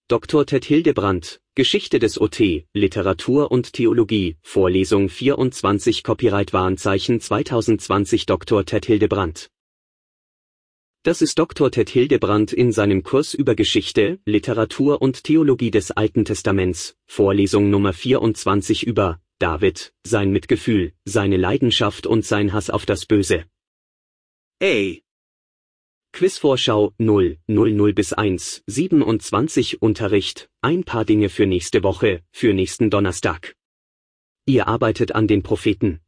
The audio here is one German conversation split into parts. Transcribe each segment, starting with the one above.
Dr. Ted Hildebrandt, Geschichte des OT, Literatur und Theologie, Vorlesung 24 Copyright-Warnzeichen 2020 Dr. Ted Hildebrandt. Das ist Dr. Ted Hildebrandt in seinem Kurs über Geschichte, Literatur und Theologie des Alten Testaments, Vorlesung Nummer 24 über David, sein Mitgefühl, seine Leidenschaft und sein Hass auf das Böse. Quizvorschau 0:00 bis 1:27 Unterricht, ein paar Dinge für nächste Woche, für nächsten Donnerstag. Ihr arbeitet an den Propheten.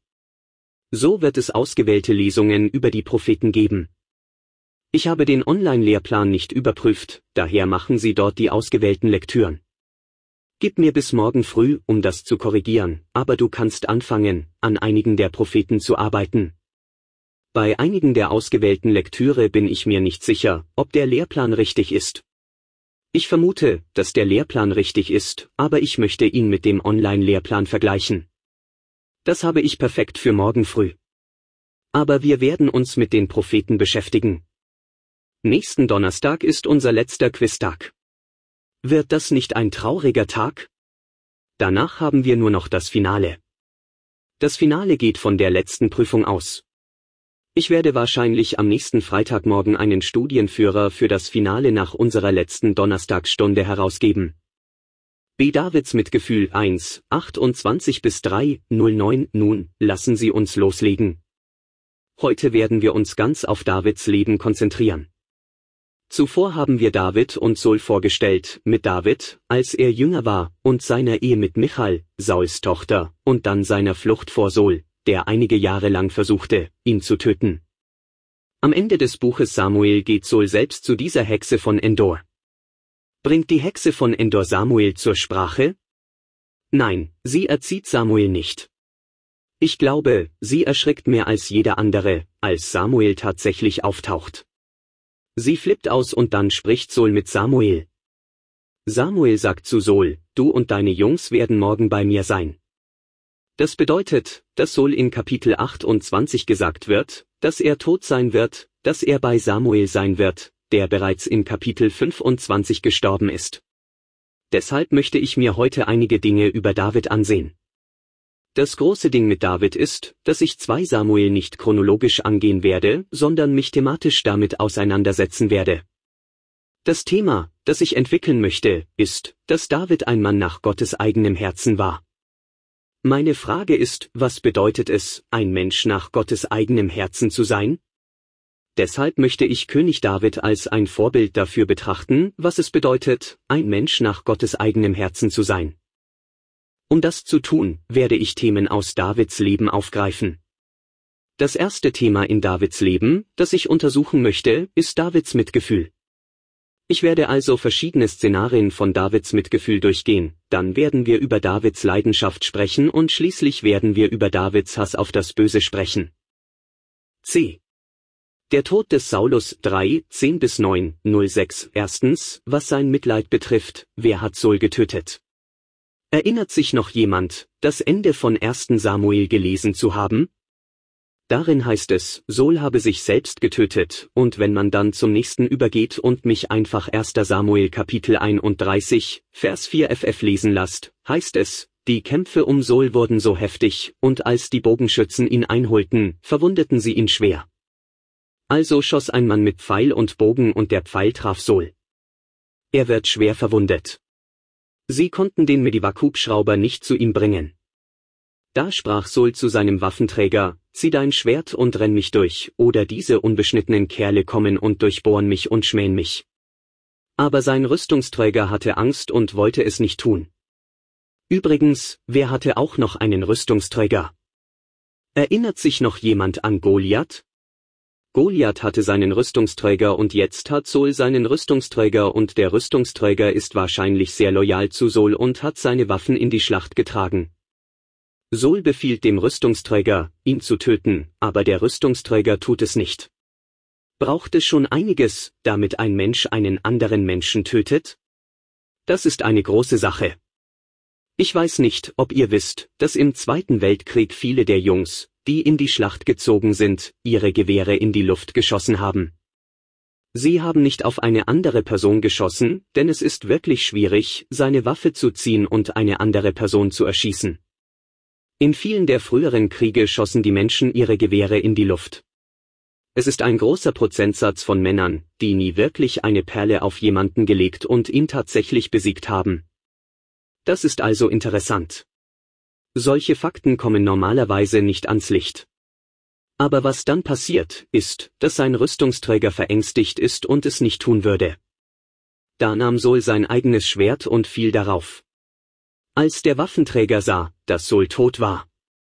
So wird es ausgewählte Lesungen über die Propheten geben. Ich habe den Online-Lehrplan nicht überprüft, daher machen Sie dort die ausgewählten Lektüren. Gib mir bis morgen früh, um das zu korrigieren, aber du kannst anfangen, an einigen der Propheten zu arbeiten. Bei einigen der ausgewählten Lektüre bin ich mir nicht sicher, ob der Lehrplan richtig ist. Ich vermute, dass der Lehrplan richtig ist, aber ich möchte ihn mit dem Online-Lehrplan vergleichen. Das habe ich perfekt für morgen früh. Aber wir werden uns mit den Propheten beschäftigen. Nächsten Donnerstag ist unser letzter Quiztag. Wird das nicht ein trauriger Tag? Danach haben wir nur noch das Finale. Das Finale geht von der letzten Prüfung aus. Ich werde wahrscheinlich am nächsten Freitagmorgen einen Studienführer für das Finale nach unserer letzten Donnerstagsstunde herausgeben. B. Davids Mitgefühl 1, 28 bis 3:09. Nun, lassen Sie uns loslegen. Heute werden wir uns ganz auf Davids Leben konzentrieren. Zuvor haben wir David und Saul vorgestellt, mit David, als er jünger war, und seiner Ehe mit Michal, Sauls Tochter, und dann seiner Flucht vor Saul, der einige Jahre lang versuchte, ihn zu töten. Am Ende des Buches Samuel geht Saul selbst zu dieser Hexe von Endor. Bringt die Hexe von Endor Samuel zur Sprache? Nein, sie erzieht Samuel nicht. Ich glaube, sie erschrickt mehr als jeder andere, als Samuel tatsächlich auftaucht. Sie flippt aus und dann spricht Saul mit Samuel. Samuel sagt zu Saul, du und deine Jungs werden morgen bei mir sein. Das bedeutet, dass Saul in Kapitel 28 gesagt wird, dass er tot sein wird, dass er bei Samuel sein wird, der bereits in Kapitel 25 gestorben ist. Deshalb möchte ich mir heute einige Dinge über David ansehen. Das große Ding mit David ist, dass ich 2 Samuel nicht chronologisch angehen werde, sondern mich thematisch damit auseinandersetzen werde. Das Thema, das ich entwickeln möchte, ist, dass David ein Mann nach Gottes eigenem Herzen war. Meine Frage ist, was bedeutet es, ein Mensch nach Gottes eigenem Herzen zu sein? Deshalb möchte ich König David als ein Vorbild dafür betrachten, was es bedeutet, ein Mensch nach Gottes eigenem Herzen zu sein. Um das zu tun, werde ich Themen aus Davids Leben aufgreifen. Das erste Thema in Davids Leben, das ich untersuchen möchte, ist Davids Mitgefühl. Ich werde also verschiedene Szenarien von Davids Mitgefühl durchgehen, dann werden wir über Davids Leidenschaft sprechen und schließlich werden wir über Davids Hass auf das Böse sprechen. C. Der Tod des Saulus 3:10 bis 9:06. Erstens, was sein Mitleid betrifft, wer hat Saul getötet? Erinnert sich noch jemand, das Ende von 1. Samuel gelesen zu haben? Darin heißt es, Saul habe sich selbst getötet, und wenn man dann zum nächsten übergeht und mich einfach 1. Samuel Kapitel 31, Vers 4 ff lesen lasst, heißt es, die Kämpfe um Saul wurden so heftig, und als die Bogenschützen ihn einholten, verwundeten sie ihn schwer. Also schoss ein Mann mit Pfeil und Bogen und der Pfeil traf Saul. Er wird schwer verwundet. Sie konnten den Medivac-Hubschrauber nicht zu ihm bringen. Da sprach Saul zu seinem Waffenträger, zieh dein Schwert und renn mich durch, oder diese unbeschnittenen Kerle kommen und durchbohren mich und schmähen mich. Aber sein Rüstungsträger hatte Angst und wollte es nicht tun. Übrigens, wer hatte auch noch einen Rüstungsträger? Erinnert sich noch jemand an Goliath? Goliath hatte seinen Rüstungsträger und jetzt hat Saul seinen Rüstungsträger und der Rüstungsträger ist wahrscheinlich sehr loyal zu Saul und hat seine Waffen in die Schlacht getragen. Saul befiehlt dem Rüstungsträger, ihn zu töten, aber der Rüstungsträger tut es nicht. Braucht es schon einiges, damit ein Mensch einen anderen Menschen tötet? Das ist eine große Sache. Ich weiß nicht, ob ihr wisst, dass im Zweiten Weltkrieg viele der Jungs, die in die Schlacht gezogen sind, ihre Gewehre in die Luft geschossen haben. Sie haben nicht auf eine andere Person geschossen, denn es ist wirklich schwierig, seine Waffe zu ziehen und eine andere Person zu erschießen. In vielen der früheren Kriege schossen die Menschen ihre Gewehre in die Luft. Es ist ein großer Prozentsatz von Männern, die nie wirklich eine Perle auf jemanden gelegt und ihn tatsächlich besiegt haben. Das ist also interessant. Solche Fakten kommen normalerweise nicht ans Licht. Aber was dann passiert, ist, dass sein Rüstungsträger verängstigt ist und es nicht tun würde. Da nahm Saul sein eigenes Schwert und fiel darauf. Als der Waffenträger sah, dass Saul tot war.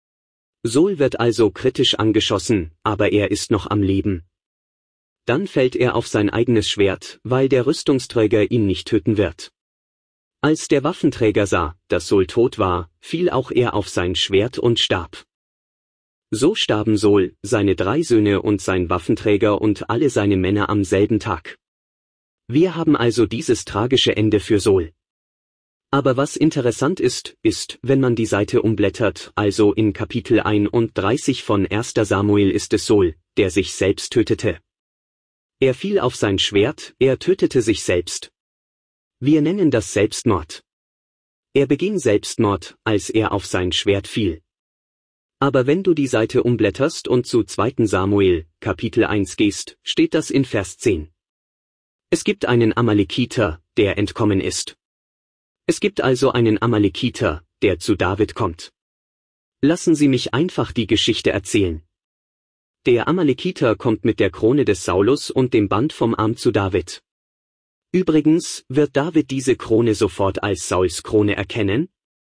Saul wird also kritisch angeschossen, aber er ist noch am Leben. Dann fällt er auf sein eigenes Schwert, weil der Rüstungsträger ihn nicht töten wird. Als der Waffenträger sah, dass Saul tot war, fiel auch er auf sein Schwert und starb. So starben Saul, seine 3 Söhne und sein Waffenträger und alle seine Männer am selben Tag. Wir haben also dieses tragische Ende für Saul. Aber was interessant ist, wenn man die Seite umblättert, also in Kapitel 31 von 1. Samuel ist es Saul, der sich selbst tötete. Er fiel auf sein Schwert, er tötete sich selbst. Wir nennen das Selbstmord. Er beging Selbstmord, als er auf sein Schwert fiel. Aber wenn du die Seite umblätterst und zu 2. Samuel, Kapitel 1 gehst, steht das in Vers 10. Es gibt einen Amalekiter, der entkommen ist. Es gibt also einen Amalekiter, der zu David kommt. Lassen Sie mich einfach die Geschichte erzählen. Der Amalekiter kommt mit der Krone des Saulus und dem Band vom Arm zu David. Übrigens, wird David diese Krone sofort als Sauls Krone erkennen?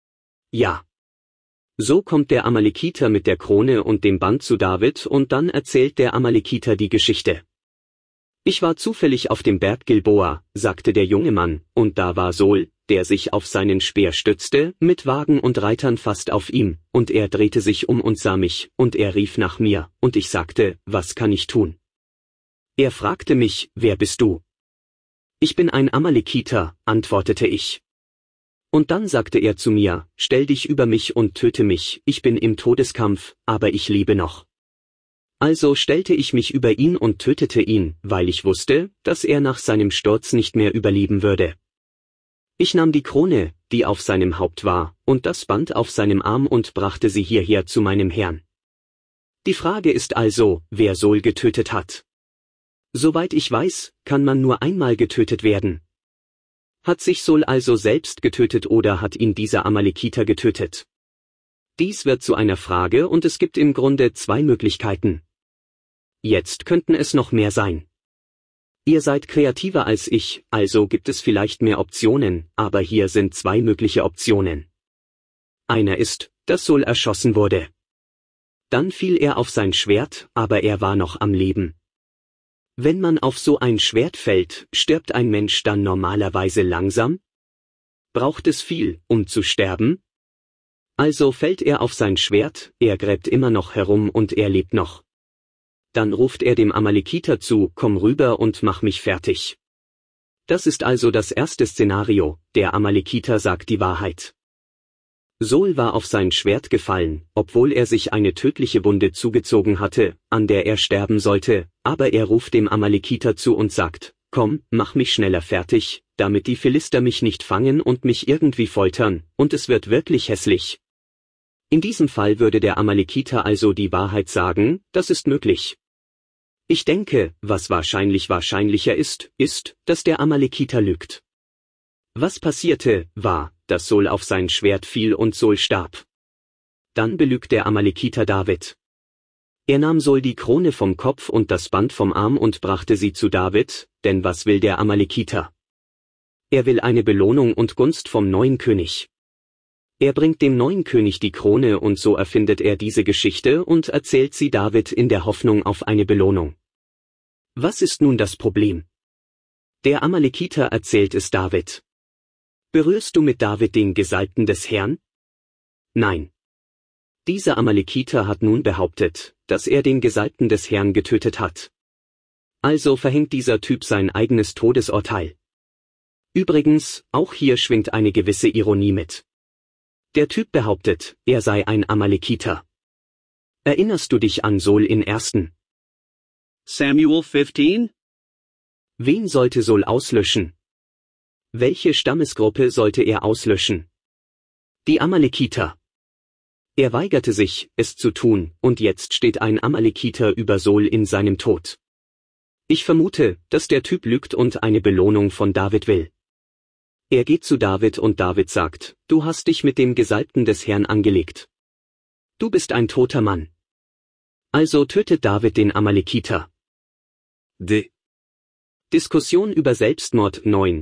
Ja. So kommt der Amalekiter mit der Krone und dem Band zu David und dann erzählt der Amalekiter die Geschichte. Ich war zufällig auf dem Berg Gilboa, sagte der junge Mann, und da war Saul, der sich auf seinen Speer stützte, mit Wagen und Reitern fast auf ihm, und er drehte sich um und sah mich, und er rief nach mir, und ich sagte, was kann ich tun? Er fragte mich, wer bist du? Ich bin ein Amalekiter, antwortete ich. Und dann sagte er zu mir, stell dich über mich und töte mich, ich bin im Todeskampf, aber ich lebe noch. Also stellte ich mich über ihn und tötete ihn, weil ich wusste, dass er nach seinem Sturz nicht mehr überleben würde. Ich nahm die Krone, die auf seinem Haupt war, und das Band auf seinem Arm und brachte sie hierher zu meinem Herrn. Die Frage ist also, wer Saul getötet hat. Soweit ich weiß, kann man nur einmal getötet werden. Hat sich Saul also selbst getötet oder hat ihn dieser Amalekiter getötet? Dies wird zu einer Frage und es gibt im Grunde 2 Möglichkeiten. Jetzt könnten es noch mehr sein. Ihr seid kreativer als ich, also gibt es vielleicht mehr Optionen, aber hier sind 2 mögliche Optionen. Einer ist, dass Saul erschossen wurde. Dann fiel er auf sein Schwert, aber er war noch am Leben. Wenn man auf so ein Schwert fällt, stirbt ein Mensch dann normalerweise langsam? Braucht es viel, um zu sterben? Also fällt er auf sein Schwert, er gräbt immer noch herum und er lebt noch. Dann ruft er dem Amalekiter zu, komm rüber und mach mich fertig. Das ist also das erste Szenario, der Amalekiter sagt die Wahrheit. Saul war auf sein Schwert gefallen, obwohl er sich eine tödliche Wunde zugezogen hatte, an der er sterben sollte, aber er ruft dem Amalekiter zu und sagt, komm, mach mich schneller fertig, damit die Philister mich nicht fangen und mich irgendwie foltern, und es wird wirklich hässlich. In diesem Fall würde der Amalekiter also die Wahrheit sagen, das ist möglich. Ich denke, was wahrscheinlich wahrscheinlicher ist, dass der Amalekiter lügt. Was passierte, war, dass Saul auf sein Schwert fiel und Saul starb. Dann belügt der Amalekiter David. Er nahm Saul die Krone vom Kopf und das Band vom Arm und brachte sie zu David, denn was will der Amalekiter? Er will eine Belohnung und Gunst vom neuen König. Er bringt dem neuen König die Krone und so erfindet er diese Geschichte und erzählt sie David in der Hoffnung auf eine Belohnung. Was ist nun das Problem? Der Amalekiter erzählt es David. Berührst du mit David den Gesalbten des Herrn? Nein. Dieser Amalekiter hat nun behauptet, dass er den Gesalbten des Herrn getötet hat. Also verhängt dieser Typ sein eigenes Todesurteil. Übrigens, auch hier schwingt eine gewisse Ironie mit. Der Typ behauptet, er sei ein Amalekiter. Erinnerst du dich an Saul in 1. Samuel 15? Wen sollte Sol auslöschen? Welche Stammesgruppe sollte er auslöschen? Die Amalekiter. Er weigerte sich, es zu tun, und jetzt steht ein Amalekiter über Sol in seinem Tod. Ich vermute, dass der Typ lügt und eine Belohnung von David will. Er geht zu David und David sagt, du hast dich mit dem Gesalbten des Herrn angelegt. Du bist ein toter Mann. Also tötet David den Amalekiter. Diskussion über Selbstmord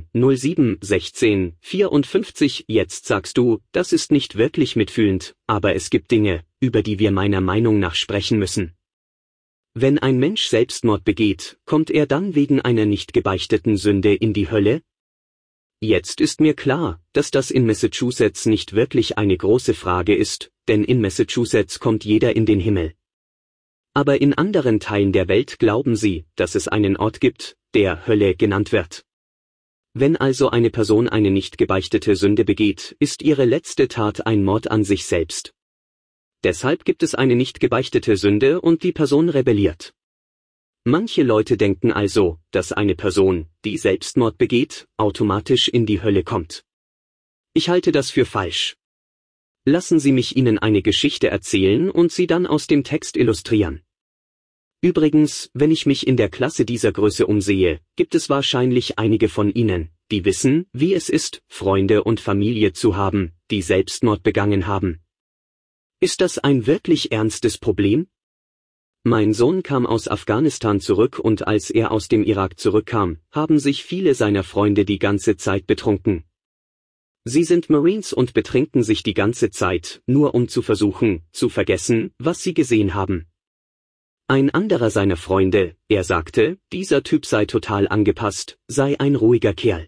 9/07/16/54. Jetzt sagst du, das ist nicht wirklich mitfühlend, aber es gibt Dinge, über die wir meiner Meinung nach sprechen müssen. Wenn ein Mensch Selbstmord begeht, kommt er dann wegen einer nicht gebeichteten Sünde in die Hölle? Jetzt ist mir klar, dass das in Massachusetts nicht wirklich eine große Frage ist, denn in Massachusetts kommt jeder in den Himmel. Aber in anderen Teilen der Welt glauben sie, dass es einen Ort gibt, der Hölle genannt wird. Wenn also eine Person eine nicht gebeichtete Sünde begeht, ist ihre letzte Tat ein Mord an sich selbst. Deshalb gibt es eine nicht gebeichtete Sünde und die Person rebelliert. Manche Leute denken also, dass eine Person, die Selbstmord begeht, automatisch in die Hölle kommt. Ich halte das für falsch. Lassen Sie mich Ihnen eine Geschichte erzählen und sie dann aus dem Text illustrieren. Übrigens, wenn ich mich in der Klasse dieser Größe umsehe, gibt es wahrscheinlich einige von Ihnen, die wissen, wie es ist, Freunde und Familie zu haben, die Selbstmord begangen haben. Ist das ein wirklich ernstes Problem? Mein Sohn kam aus Afghanistan zurück und als er aus dem Irak zurückkam, haben sich viele seiner Freunde die ganze Zeit betrunken. Sie sind Marines und betrinken sich die ganze Zeit, nur um zu versuchen, zu vergessen, was sie gesehen haben. Ein anderer seiner Freunde, er sagte, dieser Typ sei total angepasst, sei ein ruhiger Kerl.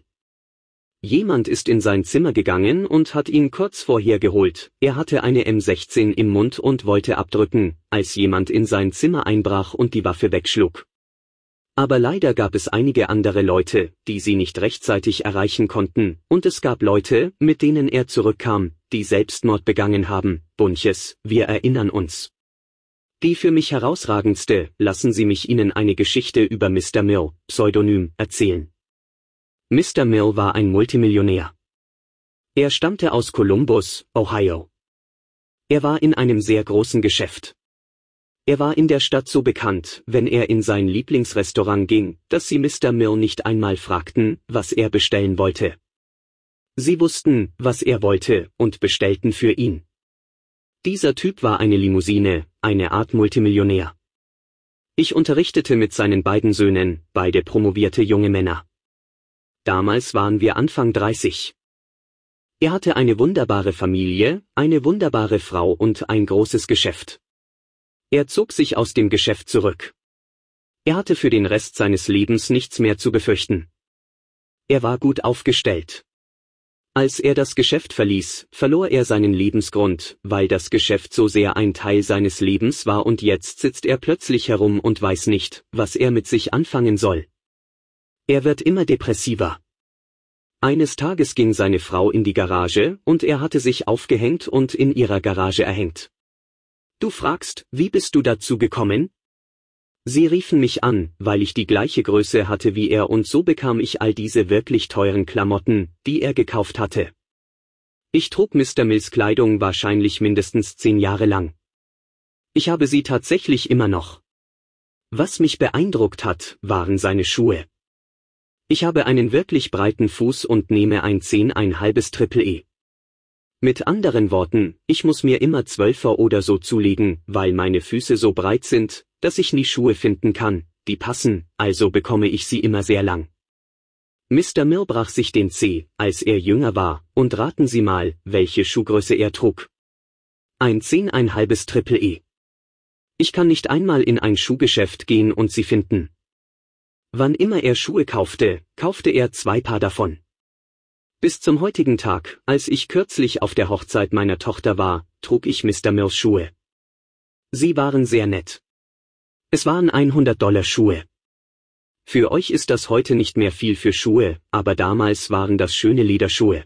Jemand ist in sein Zimmer gegangen und hat ihn kurz vorher geholt, er hatte eine M16 im Mund und wollte abdrücken, als jemand in sein Zimmer einbrach und die Waffe wegschlug. Aber leider gab es einige andere Leute, die sie nicht rechtzeitig erreichen konnten, und es gab Leute, mit denen er zurückkam, die Selbstmord begangen haben, Bunches, wir erinnern uns. Die für mich herausragendste, lassen Sie mich Ihnen eine Geschichte über Mr. Mill, Pseudonym, erzählen. Mr. Mill war ein Multimillionär. Er stammte aus Columbus, Ohio. Er war in einem sehr großen Geschäft. Er war in der Stadt so bekannt, wenn er in sein Lieblingsrestaurant ging, dass sie Mr. Mill nicht einmal fragten, was er bestellen wollte. Sie wussten, was er wollte, und bestellten für ihn. Dieser Typ war eine Limousine, eine Art Multimillionär. Ich unterrichtete mit seinen beiden Söhnen, beide promovierte junge Männer. Damals waren wir Anfang 30. Er hatte eine wunderbare Familie, eine wunderbare Frau und ein großes Geschäft. Er zog sich aus dem Geschäft zurück. Er hatte für den Rest seines Lebens nichts mehr zu befürchten. Er war gut aufgestellt. Als er das Geschäft verließ, verlor er seinen Lebensgrund, weil das Geschäft so sehr ein Teil seines Lebens war und jetzt sitzt er plötzlich herum und weiß nicht, was er mit sich anfangen soll. Er wird immer depressiver. Eines Tages ging seine Frau in die Garage und er hatte sich aufgehängt und in ihrer Garage erhängt. Du fragst, wie bist du dazu gekommen? Sie riefen mich an, weil ich die gleiche Größe hatte wie er und so bekam ich all diese wirklich teuren Klamotten, die er gekauft hatte. Ich trug Mr. Mills Kleidung wahrscheinlich mindestens 10 Jahre lang. Ich habe sie tatsächlich immer noch. Was mich beeindruckt hat, waren seine Schuhe. Ich habe einen wirklich breiten Fuß und nehme ein 10,5 Triple E. Mit anderen Worten, ich muss mir immer 12er oder so zulegen, weil meine Füße so breit sind, dass ich nie Schuhe finden kann, die passen, also bekomme ich sie immer sehr lang. Mr. Mill brach sich den Zeh, als er jünger war, und raten Sie mal, welche Schuhgröße er trug. Ein 10,5 Triple E. Ich kann nicht einmal in ein Schuhgeschäft gehen und sie finden. Wann immer er Schuhe kaufte, kaufte er 2 Paar davon. Bis zum heutigen Tag, als ich kürzlich auf der Hochzeit meiner Tochter war, trug ich Mr. Mills Schuhe. Sie waren sehr nett. Es waren $100 Schuhe. Für euch ist das heute nicht mehr viel für Schuhe, aber damals waren das schöne Lederschuhe.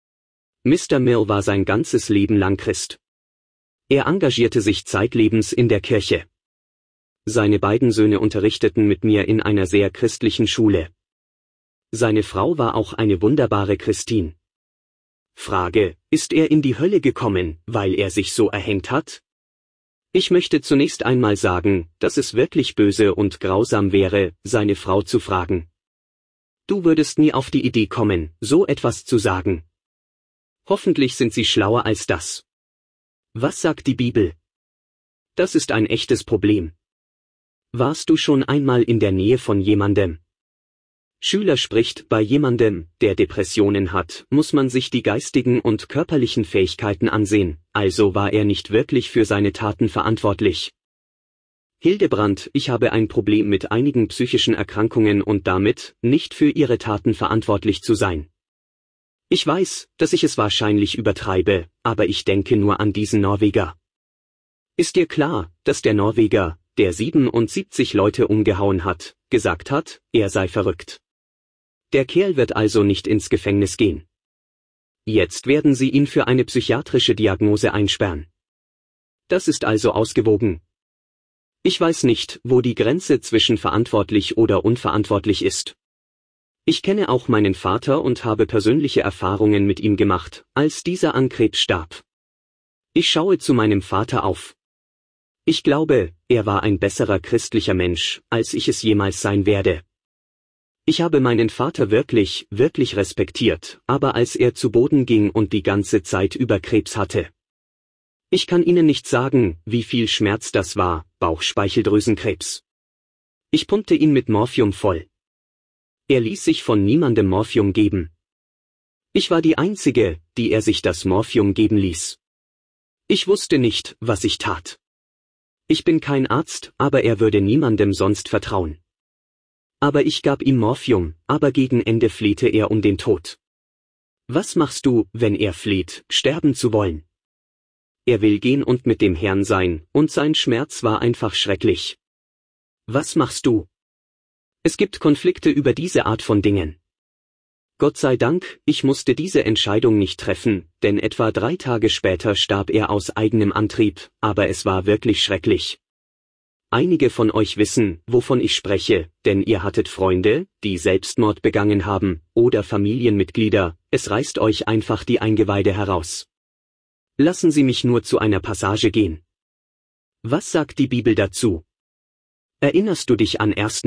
Mr. Mill war sein ganzes Leben lang Christ. Er engagierte sich zeitlebens in der Kirche. Seine beiden Söhne unterrichteten mit mir in einer sehr christlichen Schule. seine Frau war auch eine wunderbare Christin. Frage, ist er in die Hölle gekommen, weil er sich so erhängt hat? Ich möchte zunächst einmal sagen, dass es wirklich böse und grausam wäre, seine Frau zu fragen. Du würdest nie auf die Idee kommen, so etwas zu sagen. Hoffentlich sind sie schlauer als das. Was sagt die Bibel? Das ist ein echtes Problem. Warst du schon einmal in der Nähe von jemandem? Schüler spricht, bei jemandem, der Depressionen hat, muss man sich die geistigen und körperlichen Fähigkeiten ansehen, also war er nicht wirklich für seine Taten verantwortlich. Hildebrand, ich habe ein Problem mit einigen psychischen Erkrankungen und damit, nicht für ihre Taten verantwortlich zu sein. Ich weiß, dass ich es wahrscheinlich übertreibe, aber ich denke nur an diesen Norweger. Ist dir klar, dass der Norweger, der 77 Leute umgehauen hat, gesagt hat, er sei verrückt? Der Kerl wird also nicht ins Gefängnis gehen. Jetzt werden sie ihn für eine psychiatrische Diagnose einsperren. Das ist also ausgewogen. Ich weiß nicht, wo die Grenze zwischen verantwortlich oder unverantwortlich ist. Ich kenne auch meinen Vater und habe persönliche Erfahrungen mit ihm gemacht, als dieser an Krebs starb. Ich schaue zu meinem Vater auf. Ich glaube, er war ein besserer christlicher Mensch, als ich es jemals sein werde. Ich habe meinen Vater wirklich, wirklich respektiert, aber als er zu Boden ging und die ganze Zeit über Krebs hatte. Ich kann Ihnen nicht sagen, wie viel Schmerz das war, Bauchspeicheldrüsenkrebs. Ich pumpte ihn mit Morphium voll. Er ließ sich von niemandem Morphium geben. Ich war die Einzige, die er sich das Morphium geben ließ. Ich wusste nicht, was ich tat. Ich bin kein Arzt, aber er würde niemandem sonst vertrauen. Aber ich gab ihm Morphium, aber gegen Ende flehte er um den Tod. Was machst du, wenn er fleht, sterben zu wollen? Er will gehen und mit dem Herrn sein, und sein Schmerz war einfach schrecklich. Was machst du? Es gibt Konflikte über diese Art von Dingen. Gott sei Dank, ich musste diese Entscheidung nicht treffen, denn etwa 3 Tage später starb er aus eigenem Antrieb, aber es war wirklich schrecklich. Einige von euch wissen, wovon ich spreche, denn ihr hattet Freunde, die Selbstmord begangen haben, oder Familienmitglieder, es reißt euch einfach die Eingeweide heraus. Lassen Sie mich nur zu einer Passage gehen. Was sagt die Bibel dazu? Erinnerst du dich an 1.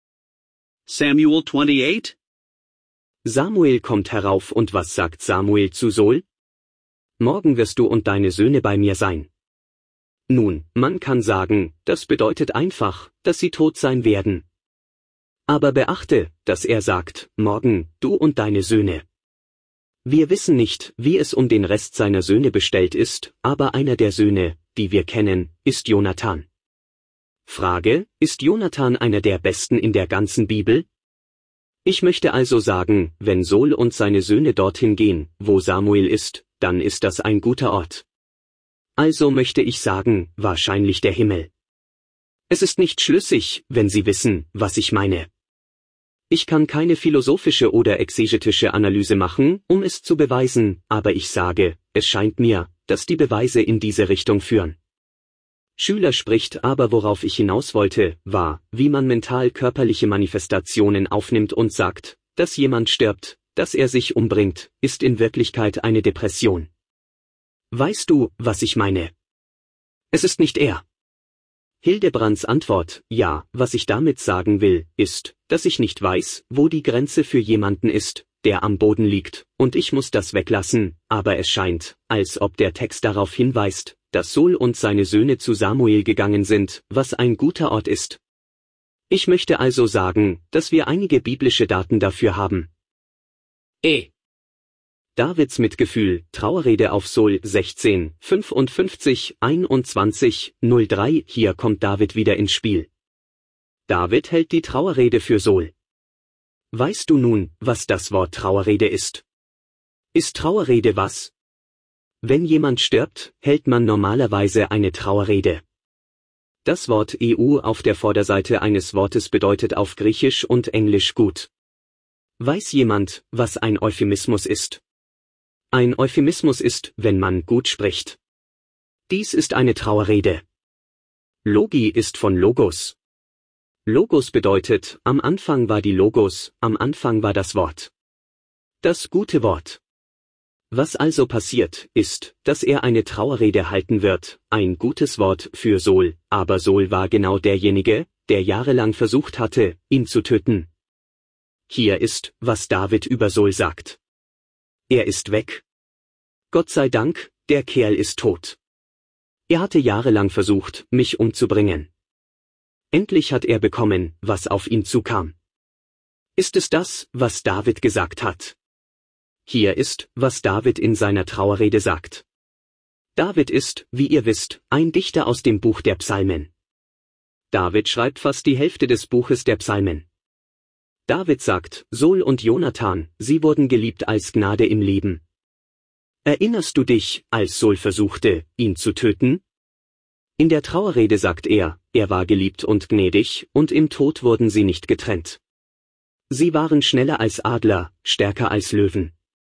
Samuel 28? Samuel kommt herauf und was sagt Samuel zu Saul? Morgen wirst du und deine Söhne bei mir sein. Nun, man kann sagen, das bedeutet einfach, dass sie tot sein werden. Aber beachte, dass er sagt, morgen, du und deine Söhne. Wir wissen nicht, wie es um den Rest seiner Söhne bestellt ist, aber einer der Söhne, die wir kennen, ist Jonathan. Frage, ist Jonathan einer der besten in der ganzen Bibel? Ich möchte also sagen, wenn Saul und seine Söhne dorthin gehen, wo Samuel ist, dann ist das ein guter Ort. Also möchte ich sagen, wahrscheinlich der Himmel. Es ist nicht schlüssig, wenn Sie wissen, was ich meine. Ich kann keine philosophische oder exegetische Analyse machen, um es zu beweisen, aber ich sage, es scheint mir, dass die Beweise in diese Richtung führen. Schüler spricht, aber worauf ich hinaus wollte, war, wie man mental körperliche Manifestationen aufnimmt und sagt, dass jemand stirbt, dass er sich umbringt, ist in Wirklichkeit eine Depression. Weißt du, was ich meine? Es ist nicht er. Hildebrands Antwort, ja, was ich damit sagen will, ist, dass ich nicht weiß, wo die Grenze für jemanden ist, der am Boden liegt, und ich muss das weglassen, aber es scheint, als ob der Text darauf hinweist, dass Saul und seine Söhne zu Samuel gegangen sind, was ein guter Ort ist. Ich möchte also sagen, dass wir einige biblische Daten dafür haben. Davids Mitgefühl, Trauerrede auf Saul 16, 55, 21, 03, hier kommt David wieder ins Spiel. David hält die Trauerrede für Saul. Weißt du nun, was das Wort Trauerrede ist? Ist Trauerrede was? Wenn jemand stirbt, hält man normalerweise eine Trauerrede. Das Wort EU auf der Vorderseite eines Wortes bedeutet auf Griechisch und Englisch gut. Weiß jemand, was ein Euphemismus ist? Ein Euphemismus ist, wenn man gut spricht. Dies ist eine Trauerrede. Logi ist von Logos. Logos bedeutet, am Anfang war die Logos, am Anfang war das Wort. Das gute Wort. Was also passiert, ist, dass er eine Trauerrede halten wird, ein gutes Wort für Saul, aber Saul war genau derjenige, der jahrelang versucht hatte, ihn zu töten. Hier ist, was David über Saul sagt. Er ist weg. Gott sei Dank, der Kerl ist tot. Er hatte jahrelang versucht, mich umzubringen. Endlich hat er bekommen, was auf ihn zukam. Ist es das, was David gesagt hat? Hier ist, was David in seiner Trauerrede sagt. David ist, wie ihr wisst, ein Dichter aus dem Buch der Psalmen. David schreibt fast die Hälfte des Buches der Psalmen. David sagt, Saul und Jonathan, sie wurden geliebt als Gnade im Leben. Erinnerst du dich, als Saul versuchte, ihn zu töten? In der Trauerrede sagt er war geliebt und gnädig, und im Tod wurden sie nicht getrennt. Sie waren schneller als Adler, stärker als Löwen.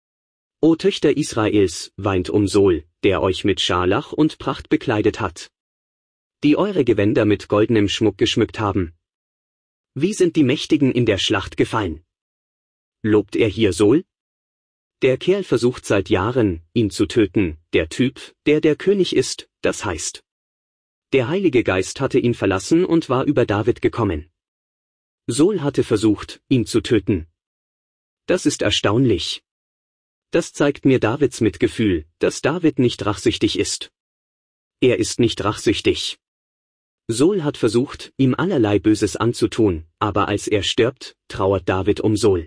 O Töchter Israels, weint um Saul, der euch mit Scharlach und Pracht bekleidet hat. Die eure Gewänder mit goldenem Schmuck geschmückt haben. Wie sind die Mächtigen in der Schlacht gefallen? Lobt er hier Saul? Der Kerl versucht seit Jahren, ihn zu töten, der Typ, der König ist, das heißt. Der Heilige Geist hatte ihn verlassen und war über David gekommen. Saul hatte versucht, ihn zu töten. Das ist erstaunlich. Das zeigt mir Davids Mitgefühl, dass David nicht rachsüchtig ist. Er ist nicht rachsüchtig. Saul hat versucht, ihm allerlei Böses anzutun, aber als er stirbt, trauert David um Saul.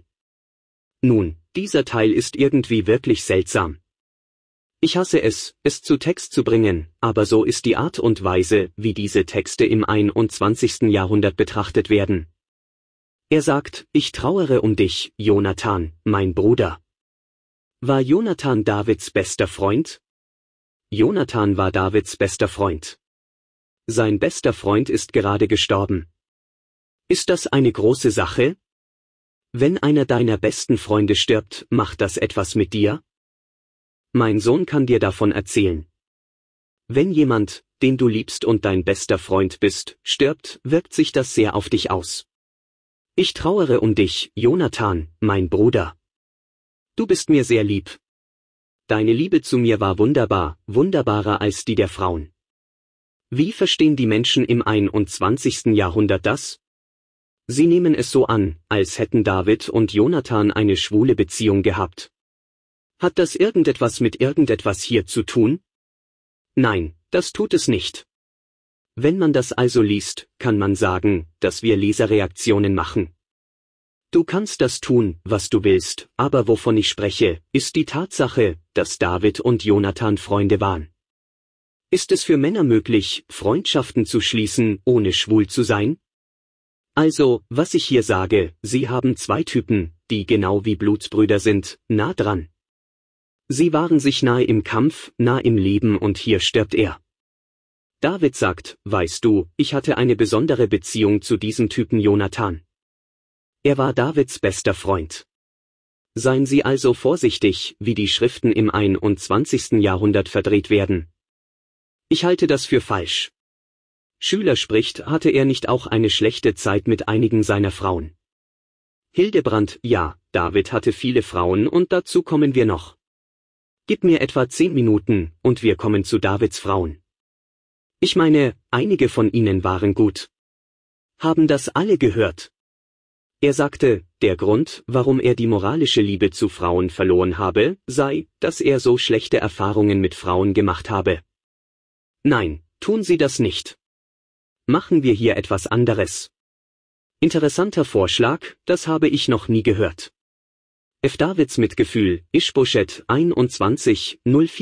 Nun, dieser Teil ist irgendwie wirklich seltsam. Ich hasse es, es zu Text zu bringen, aber so ist die Art und Weise, wie diese Texte im 21. Jahrhundert betrachtet werden. Er sagt, ich trauere um dich, Jonathan, mein Bruder. War Jonathan Davids bester Freund? Jonathan war Davids bester Freund. Sein bester Freund ist gerade gestorben. Ist das eine große Sache? Wenn einer deiner besten Freunde stirbt, macht das etwas mit dir? Mein Sohn kann dir davon erzählen. Wenn jemand, den du liebst und dein bester Freund bist, stirbt, wirkt sich das sehr auf dich aus. Ich trauere um dich, Jonathan, mein Bruder. Du bist mir sehr lieb. Deine Liebe zu mir war wunderbar, wunderbarer als die der Frauen. Wie verstehen die Menschen im 21. Jahrhundert das? Sie nehmen es so an, als hätten David und Jonathan eine schwule Beziehung gehabt. Hat das irgendetwas mit irgendetwas hier zu tun? Nein, das tut es nicht. Wenn man das also liest, kann man sagen, dass wir Leserreaktionen machen. Du kannst das tun, was du willst, aber wovon ich spreche, ist die Tatsache, dass David und Jonathan Freunde waren. Ist es für Männer möglich, Freundschaften zu schließen, ohne schwul zu sein? Also, was ich hier sage, sie haben zwei Typen, die genau wie Blutsbrüder sind, nah dran. Sie waren sich nahe im Kampf, nah im Leben und hier stirbt er. David sagt, weißt du, ich hatte eine besondere Beziehung zu diesem Typen Jonathan. Er war Davids bester Freund. Seien Sie also vorsichtig, wie die Schriften im 21. Jahrhundert verdreht werden. Ich halte das für falsch. Schüler spricht, hatte er nicht auch eine schlechte Zeit mit einigen seiner Frauen? Hildebrand, ja, David hatte viele Frauen und dazu kommen wir noch. Gib mir etwa 10 Minuten, und wir kommen zu Davids Frauen. Ich meine, einige von ihnen waren gut. Haben das alle gehört? Er sagte, der Grund, warum er die moralische Liebe zu Frauen verloren habe, sei, dass er so schlechte Erfahrungen mit Frauen gemacht habe. Nein, tun Sie das nicht. Machen wir hier etwas anderes. Interessanter Vorschlag, das habe ich noch nie gehört. F. Davids Mitgefühl, Ischboschet 21,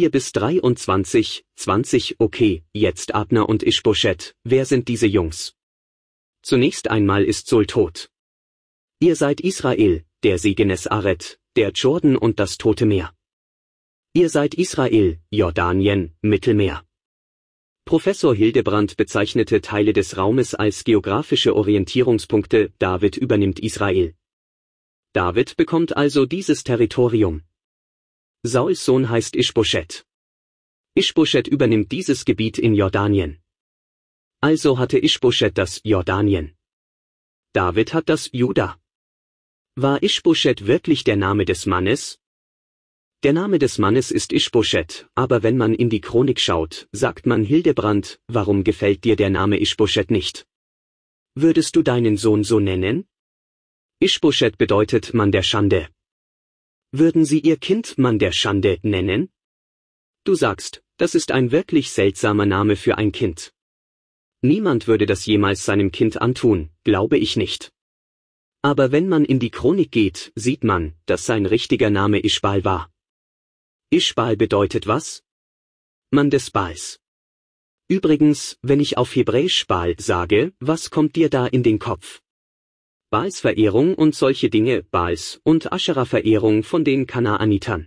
04-23, 20. Okay, jetzt Abner und Ischboschet, wer sind diese Jungs? Zunächst einmal ist Saul tot. Ihr seid Israel, der See Genesaret, der Jordan und das Tote Meer. Ihr seid Israel, Jordanien, Mittelmeer. Professor Hildebrand bezeichnete Teile des Raumes als geografische Orientierungspunkte, David übernimmt Israel. David bekommt also dieses Territorium. Sauls Sohn heißt Ischboschet. Ischboschet übernimmt dieses Gebiet in Jordanien. Also hatte Ischboschet das Jordanien. David hat das Juda. War Ischboschet wirklich der Name des Mannes? Der Name des Mannes ist Ischboschet, aber wenn man in die Chronik schaut, sagt man Hildebrand, warum gefällt dir der Name Ischboschet nicht? Würdest du deinen Sohn so nennen? Ischboschet bedeutet Mann der Schande. Würden Sie Ihr Kind Mann der Schande nennen? Du sagst, das ist ein wirklich seltsamer Name für ein Kind. Niemand würde das jemals seinem Kind antun, glaube ich nicht. Aber wenn man in die Chronik geht, sieht man, dass sein richtiger Name Ischbal war. Ischbal bedeutet was? Mann des Baals. Übrigens, wenn ich auf Hebräisch Baal sage, was kommt dir da in den Kopf? Baalsverehrung und solche Dinge, Baals und Aschera-Verehrung von den Kanaanitern.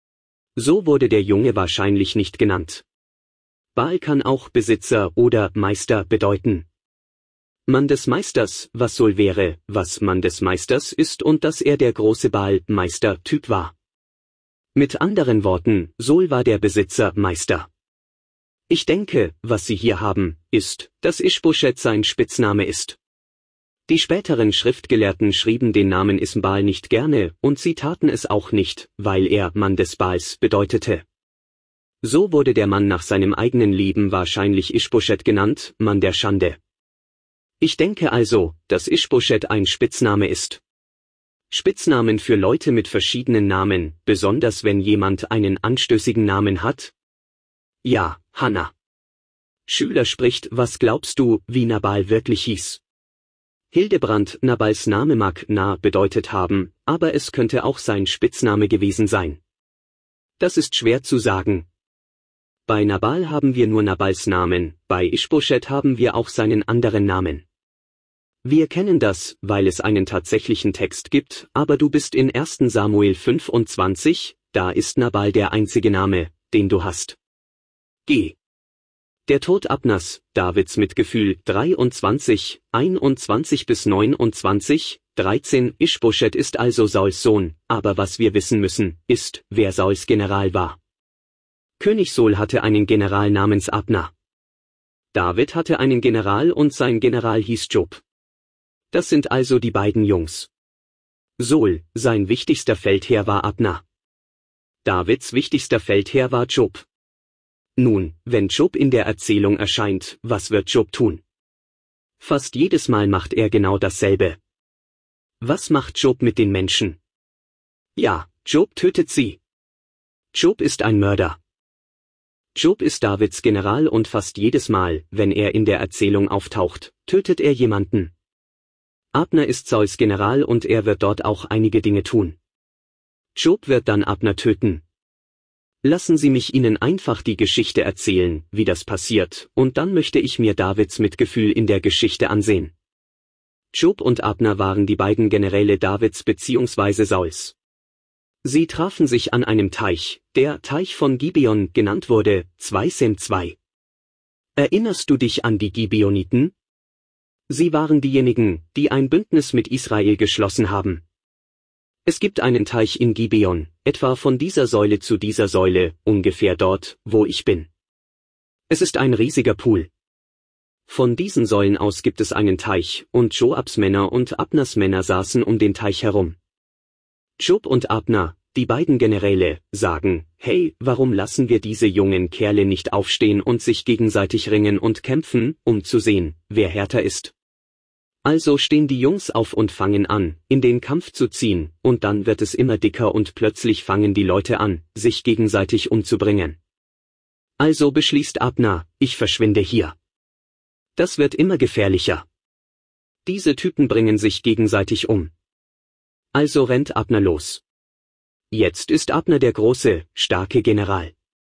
So wurde der Junge wahrscheinlich nicht genannt. Baal kann auch Besitzer oder Meister bedeuten. Mann des Meisters, was Sol wäre, was Mann des Meisters ist und dass er der große Baal-Meister-Typ war. Mit anderen Worten, Sol war der Besitzer-Meister. Ich denke, was Sie hier haben, ist, dass Ischboschet sein Spitzname ist. Die späteren Schriftgelehrten schrieben den Namen Ismbal nicht gerne, und sie taten es auch nicht, weil er Mann des Baals bedeutete. So wurde der Mann nach seinem eigenen Leben wahrscheinlich Ischboschet genannt, Mann der Schande. Ich denke also, dass Ischboschet ein Spitzname ist. Spitznamen für Leute mit verschiedenen Namen, besonders wenn jemand einen anstößigen Namen hat? Ja, Hannah. Schüler spricht, was glaubst du, wie Nabal wirklich hieß? Hildebrand, Nabals Name mag nah bedeutet haben, aber es könnte auch sein Spitzname gewesen sein. Das ist schwer zu sagen. Bei Nabal haben wir nur Nabals Namen, bei Ischboschet haben wir auch seinen anderen Namen. Wir kennen das, weil es einen tatsächlichen Text gibt, aber du bist in 1. Samuel 25, da ist Nabal der einzige Name, den du hast. G. Der Tod Abners, Davids Mitgefühl, 23, 21 bis 29, 13. Ischboschet ist also Sauls Sohn, aber was wir wissen müssen, ist, wer Sauls General war. König Saul hatte einen General namens Abner. David hatte einen General und sein General hieß Job. Das sind also die beiden Jungs. Saul, sein wichtigster Feldherr war Abner. Davids wichtigster Feldherr war Job. Nun, wenn Job in der Erzählung erscheint, was wird Job tun? Fast jedes Mal macht er genau dasselbe. Was macht Job mit den Menschen? Ja, Job tötet sie. Job ist ein Mörder. Job ist Davids General und fast jedes Mal, wenn er in der Erzählung auftaucht, tötet er jemanden. Abner ist Sauls General und er wird dort auch einige Dinge tun. Job wird dann Abner töten. Lassen Sie mich Ihnen einfach die Geschichte erzählen, wie das passiert, und dann möchte ich mir Davids Mitgefühl in der Geschichte ansehen. Job und Abner waren die beiden Generäle Davids bzw. Sauls. Sie trafen sich an einem Teich, der Teich von Gibeon genannt wurde, 2 Sam 2. Erinnerst du dich an die Gibeoniten? Sie waren diejenigen, die ein Bündnis mit Israel geschlossen haben. Es gibt einen Teich in Gibeon, etwa von dieser Säule zu dieser Säule, ungefähr dort, wo ich bin. Es ist ein riesiger Pool. Von diesen Säulen aus gibt es einen Teich, und Joabs Männer und Abners Männer saßen um den Teich herum. Job und Abner, die beiden Generäle, sagen, hey, warum lassen wir diese jungen Kerle nicht aufstehen und sich gegenseitig ringen und kämpfen, um zu sehen, wer härter ist? Also stehen die Jungs auf und fangen an, in den Kampf zu ziehen, und dann wird es immer dicker und plötzlich fangen die Leute an, sich gegenseitig umzubringen. Also beschließt Abner, ich verschwinde hier. Das wird immer gefährlicher. Diese Typen bringen sich gegenseitig um. Also rennt Abner los. Jetzt ist Abner der große, starke General.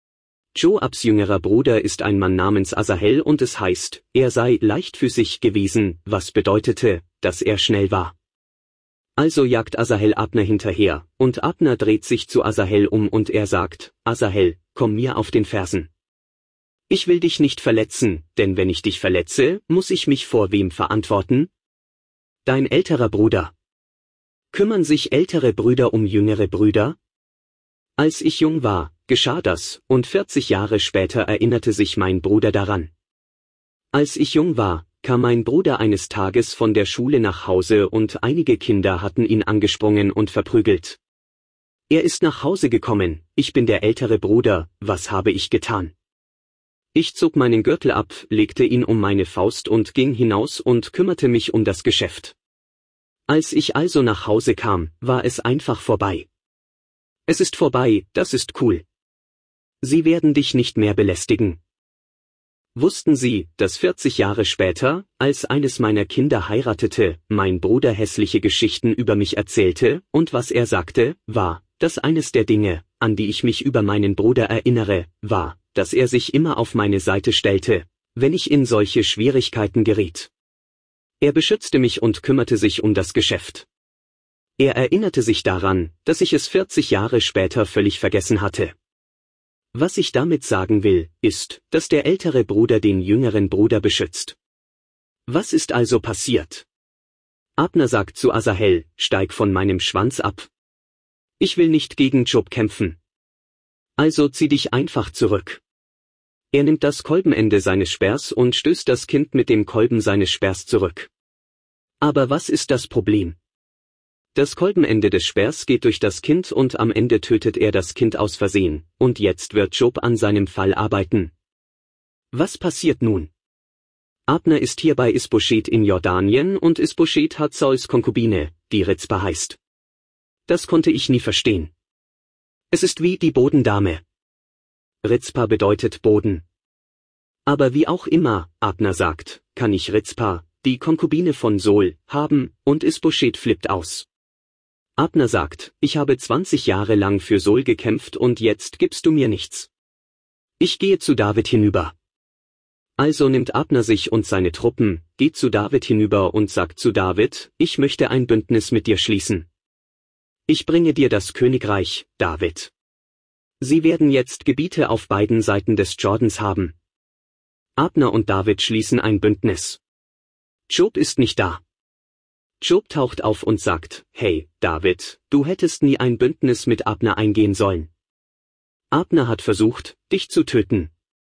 Joabs jüngerer Bruder ist ein Mann namens Asahel und es heißt, er sei leichtfüßig gewesen, was bedeutete, dass er schnell war. Also jagt Asahel Abner hinterher, und Abner dreht sich zu Asahel um und er sagt, Asahel, komm mir auf den Fersen. Ich will dich nicht verletzen, denn wenn ich dich verletze, muss ich mich vor wem verantworten? Dein älterer Bruder. Kümmern sich ältere Brüder um jüngere Brüder? Als ich jung war, geschah das, und 40 Jahre später erinnerte sich mein Bruder daran. Als ich jung war, kam mein Bruder eines Tages von der Schule nach Hause und einige Kinder hatten ihn angesprungen und verprügelt. Er ist nach Hause gekommen, ich bin der ältere Bruder, was habe ich getan? Ich zog meinen Gürtel ab, legte ihn um meine Faust und ging hinaus und kümmerte mich um das Geschäft. Als ich also nach Hause kam, war es einfach vorbei. Es ist vorbei, das ist cool. Sie werden dich nicht mehr belästigen. Wussten Sie, dass 40 Jahre später, als eines meiner Kinder heiratete, mein Bruder hässliche Geschichten über mich erzählte, und was er sagte, war, dass eines der Dinge, an die ich mich über meinen Bruder erinnere, war, dass er sich immer auf meine Seite stellte, wenn ich in solche Schwierigkeiten geriet. Er beschützte mich und kümmerte sich um das Geschäft. Er erinnerte sich daran, dass ich es 40 Jahre später völlig vergessen hatte. Was ich damit sagen will, ist, dass der ältere Bruder den jüngeren Bruder beschützt. Was ist also passiert? Abner sagt zu Asahel, steig von meinem Schwanz ab. Ich will nicht gegen Job kämpfen. Also zieh dich einfach zurück. Er nimmt das Kolbenende seines Speers und stößt das Kind mit dem Kolben seines Speers zurück. Aber was ist das Problem? Das Kolbenende des Speers geht durch das Kind und am Ende tötet er das Kind aus Versehen, und jetzt wird Job an seinem Fall arbeiten. Was passiert nun? Abner ist hier bei Isboschet in Jordanien und Isboschet hat Sauls Konkubine, die Rizpa heißt. Das konnte ich nie verstehen. Es ist wie die Bodendame. Rizpa bedeutet Boden. Aber wie auch immer, Abner sagt, kann ich Rizpa, die Konkubine von Saul, haben, und Isboschet flippt aus. Abner sagt, ich habe 20 Jahre lang für Saul gekämpft und jetzt gibst du mir nichts. Ich gehe zu David hinüber. Also nimmt Abner sich und seine Truppen, geht zu David hinüber und sagt zu David, ich möchte ein Bündnis mit dir schließen. Ich bringe dir das Königreich, David. Sie werden jetzt Gebiete auf beiden Seiten des Jordans haben. Abner und David schließen ein Bündnis. Job ist nicht da. Job taucht auf und sagt, hey, David, du hättest nie ein Bündnis mit Abner eingehen sollen. Abner hat versucht, dich zu töten.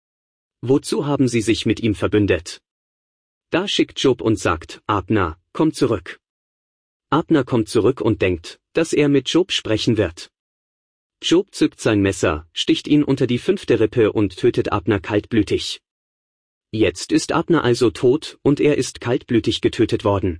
Wozu haben sie sich mit ihm verbündet? Da schickt Job und sagt, Abner, komm zurück. Abner kommt zurück und denkt, dass er mit Job sprechen wird. Job zückt sein Messer, sticht ihn unter die 5. Rippe und tötet Abner kaltblütig. Jetzt ist Abner also tot und er ist kaltblütig getötet worden.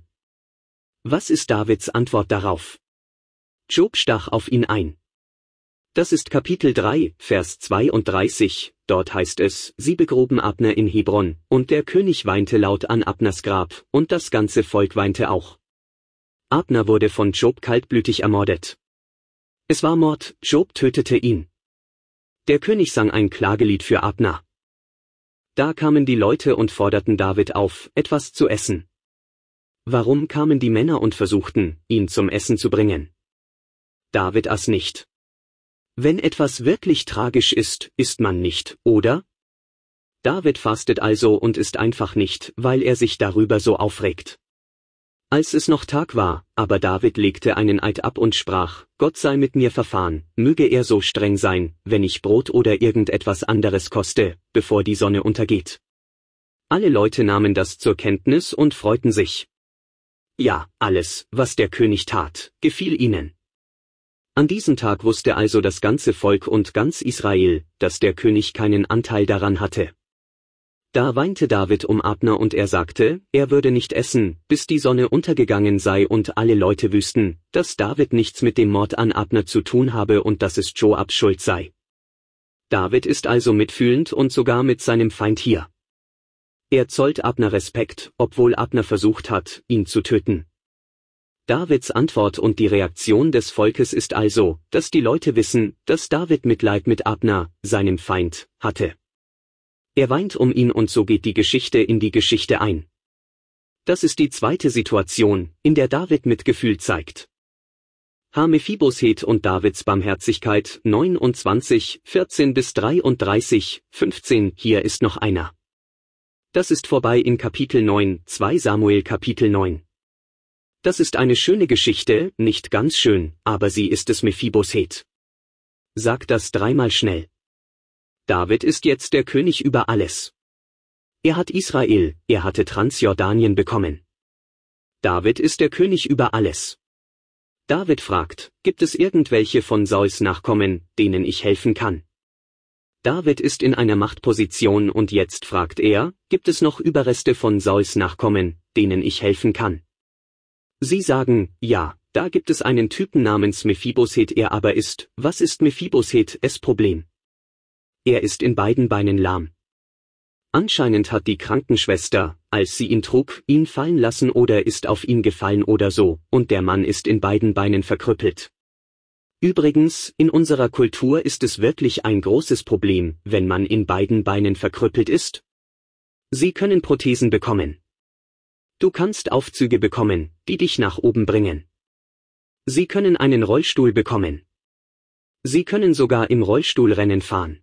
Was ist Davids Antwort darauf? Job stach auf ihn ein. Das ist Kapitel 3, Vers 32, dort heißt es, sie begruben Abner in Hebron, und der König weinte laut an Abners Grab, und das ganze Volk weinte auch. Abner wurde von Job kaltblütig ermordet. Es war Mord, Job tötete ihn. Der König sang ein Klagelied für Abner. Da kamen die Leute und forderten David auf, etwas zu essen. Warum kamen die Männer und versuchten, ihn zum Essen zu bringen? David aß nicht. Wenn etwas wirklich tragisch ist, isst man nicht, oder? David fastet also und isst einfach nicht, weil er sich darüber so aufregt. Als es noch Tag war, aber David legte einen Eid ab und sprach, Gott sei mit mir verfahren, möge er so streng sein, wenn ich Brot oder irgendetwas anderes koste, bevor die Sonne untergeht. Alle Leute nahmen das zur Kenntnis und freuten sich. Ja, alles, was der König tat, gefiel ihnen. An diesem Tag wusste also das ganze Volk und ganz Israel, dass der König keinen Anteil daran hatte. Da weinte David um Abner und er sagte, er würde nicht essen, bis die Sonne untergegangen sei und alle Leute wüssten, dass David nichts mit dem Mord an Abner zu tun habe und dass es Joabs Schuld sei. David ist also mitfühlend und sogar mit seinem Feind hier. Er zollt Abner Respekt, obwohl Abner versucht hat, ihn zu töten. Davids Antwort und die Reaktion des Volkes ist also, dass die Leute wissen, dass David Mitleid mit Abner, seinem Feind, hatte. Er weint um ihn und so geht die Geschichte in die Geschichte ein. Das ist die zweite Situation, in der David Mitgefühl zeigt. Mephibosheth und Davids Barmherzigkeit 29, 14 bis 33, 15, hier ist noch einer. Das ist vorbei in Kapitel 9, 2 Samuel Kapitel 9. Das ist eine schöne Geschichte, nicht ganz schön, aber sie ist es Mephibosheth. Sag das dreimal schnell. David ist jetzt der König über alles. Er hat Israel, er hatte Transjordanien bekommen. David ist der König über alles. David fragt, gibt es irgendwelche von Sauls Nachkommen, denen ich helfen kann? David ist in einer Machtposition und jetzt fragt er, gibt es noch Überreste von Sauls Nachkommen, denen ich helfen kann? Sie sagen, ja, da gibt es einen Typen namens Mephiboset, er aber ist, was ist Mephiboset, es Problem? Er ist in beiden Beinen lahm. Anscheinend hat die Krankenschwester, als sie ihn trug, ihn fallen lassen oder ist auf ihn gefallen oder so, und der Mann ist in beiden Beinen verkrüppelt. Übrigens, in unserer Kultur ist es wirklich ein großes Problem, wenn man in beiden Beinen verkrüppelt ist. Sie können Prothesen bekommen. Du kannst Aufzüge bekommen, die dich nach oben bringen. Sie können einen Rollstuhl bekommen. Sie können sogar im Rollstuhl Rennen fahren.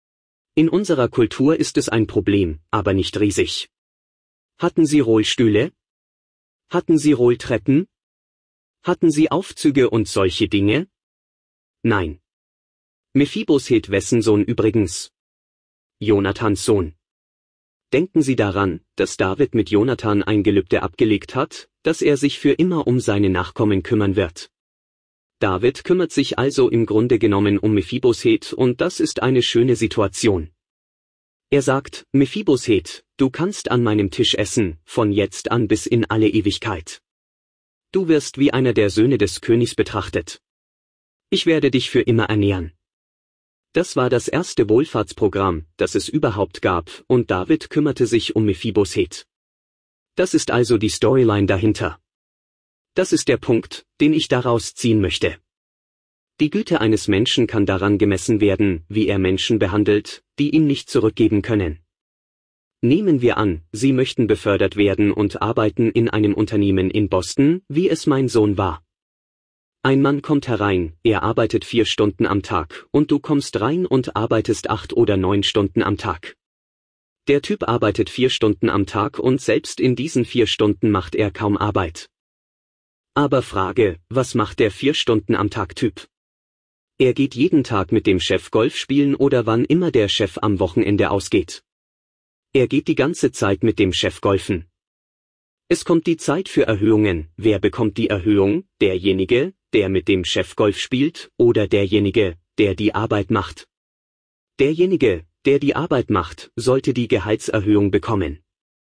In unserer Kultur ist es ein Problem, aber nicht riesig. Hatten Sie Rollstühle? Hatten Sie Rolltreppen? Hatten Sie Aufzüge und solche Dinge? Nein. Mephiboset wessen Sohn übrigens? Jonathans Sohn. Denken Sie daran, dass David mit Jonathan ein Gelübde abgelegt hat, dass er sich für immer um seine Nachkommen kümmern wird. David kümmert sich also im Grunde genommen um Mephiboset und das ist eine schöne Situation. Er sagt, Mephiboset, du kannst an meinem Tisch essen, von jetzt an bis in alle Ewigkeit. Du wirst wie einer der Söhne des Königs betrachtet. Ich werde dich für immer ernähren. Das war das erste Wohlfahrtsprogramm, das es überhaupt gab, und David kümmerte sich um Mephiboset. Das ist also die Storyline dahinter. Das ist der Punkt, den ich daraus ziehen möchte. Die Güte eines Menschen kann daran gemessen werden, wie er Menschen behandelt, die ihm nicht zurückgeben können. Nehmen wir an, Sie möchten befördert werden und arbeiten in einem Unternehmen in Boston, wie es mein Sohn war. Ein Mann kommt herein, er arbeitet 4 Stunden am Tag, und du kommst rein und arbeitest 8 oder 9 Stunden am Tag. Der Typ arbeitet 4 Stunden am Tag und selbst in diesen 4 Stunden macht er kaum Arbeit. Aber Frage, was macht der 4 Stunden am Tag Typ? Er geht jeden Tag mit dem Chef Golf spielen oder wann immer der Chef am Wochenende ausgeht. Er geht die ganze Zeit mit dem Chef golfen. Es kommt die Zeit für Erhöhungen. Wer bekommt die Erhöhung? Derjenige, der mit dem Chef Golf spielt, oder derjenige, der die Arbeit macht? Derjenige, der die Arbeit macht, sollte die Gehaltserhöhung bekommen.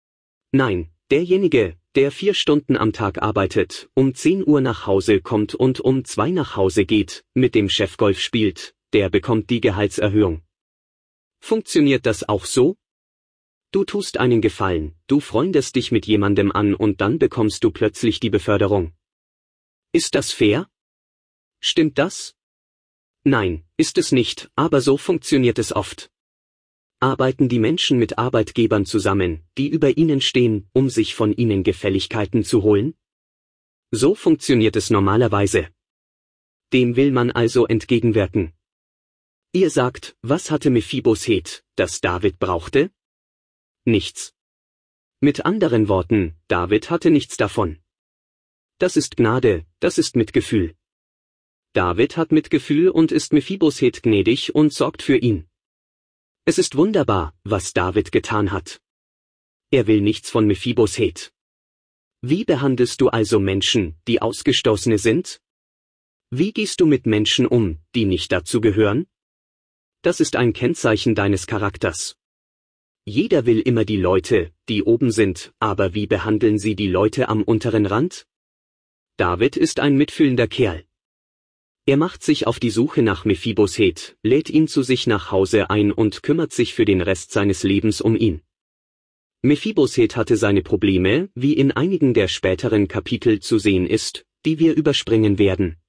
Nein, derjenige, der 4 Stunden am Tag arbeitet, um 10 Uhr nach Hause kommt und um 2 nach Hause geht, mit dem Chef Golf spielt, der bekommt die Gehaltserhöhung. Funktioniert das auch so? Du tust einen Gefallen, du freundest dich mit jemandem an und dann bekommst du plötzlich die Beförderung. Ist das fair? Stimmt das? Nein, ist es nicht, aber so funktioniert es oft. Arbeiten die Menschen mit Arbeitgebern zusammen, die über ihnen stehen, um sich von ihnen Gefälligkeiten zu holen? So funktioniert es normalerweise. Dem will man also entgegenwirken. Ihr sagt, was hatte Mephiboset, das David brauchte? Nichts. Mit anderen Worten, David hatte nichts davon. Das ist Gnade, das ist Mitgefühl. David hat Mitgefühl und ist Mephiboset gnädig und sorgt für ihn. Es ist wunderbar, was David getan hat. Er will nichts von Mephiboset. Wie behandelst du also Menschen, die Ausgestoßene sind? Wie gehst du mit Menschen um, die nicht dazu gehören? Das ist ein Kennzeichen deines Charakters. Jeder will immer die Leute, die oben sind, aber wie behandeln sie die Leute am unteren Rand? David ist ein mitfühlender Kerl. Er macht sich auf die Suche nach Mephiboset, lädt ihn zu sich nach Hause ein und kümmert sich für den Rest seines Lebens um ihn. Mephiboset hatte seine Probleme, wie in einigen der späteren Kapitel zu sehen ist, die wir überspringen werden.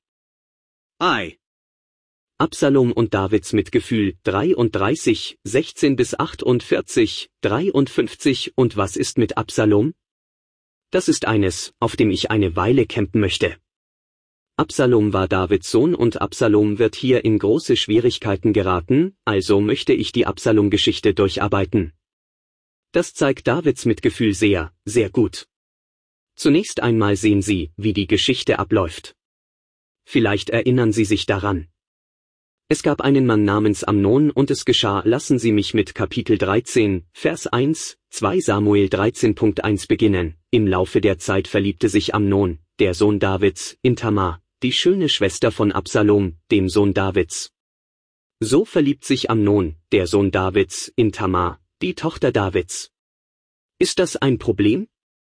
Absalom und Davids Mitgefühl, 33, 16 bis 48, 53 und was ist mit Absalom? Das ist eines, auf dem ich eine Weile campen möchte. Absalom war Davids Sohn und Absalom wird hier in große Schwierigkeiten geraten, also möchte ich die Absalom-Geschichte durcharbeiten. Das zeigt Davids Mitgefühl sehr, sehr gut. Zunächst einmal sehen Sie, wie die Geschichte abläuft. Vielleicht erinnern Sie sich daran. Es gab einen Mann namens Amnon und es geschah, lassen Sie mich mit Kapitel 13, Vers 1, 2 Samuel 13.1 beginnen. Im Laufe der Zeit verliebte sich Amnon, der Sohn Davids, in Tamar, die schöne Schwester von Absalom, dem Sohn Davids. So verliebt sich Amnon, der Sohn Davids, in Tamar, die Tochter Davids. Ist das ein Problem?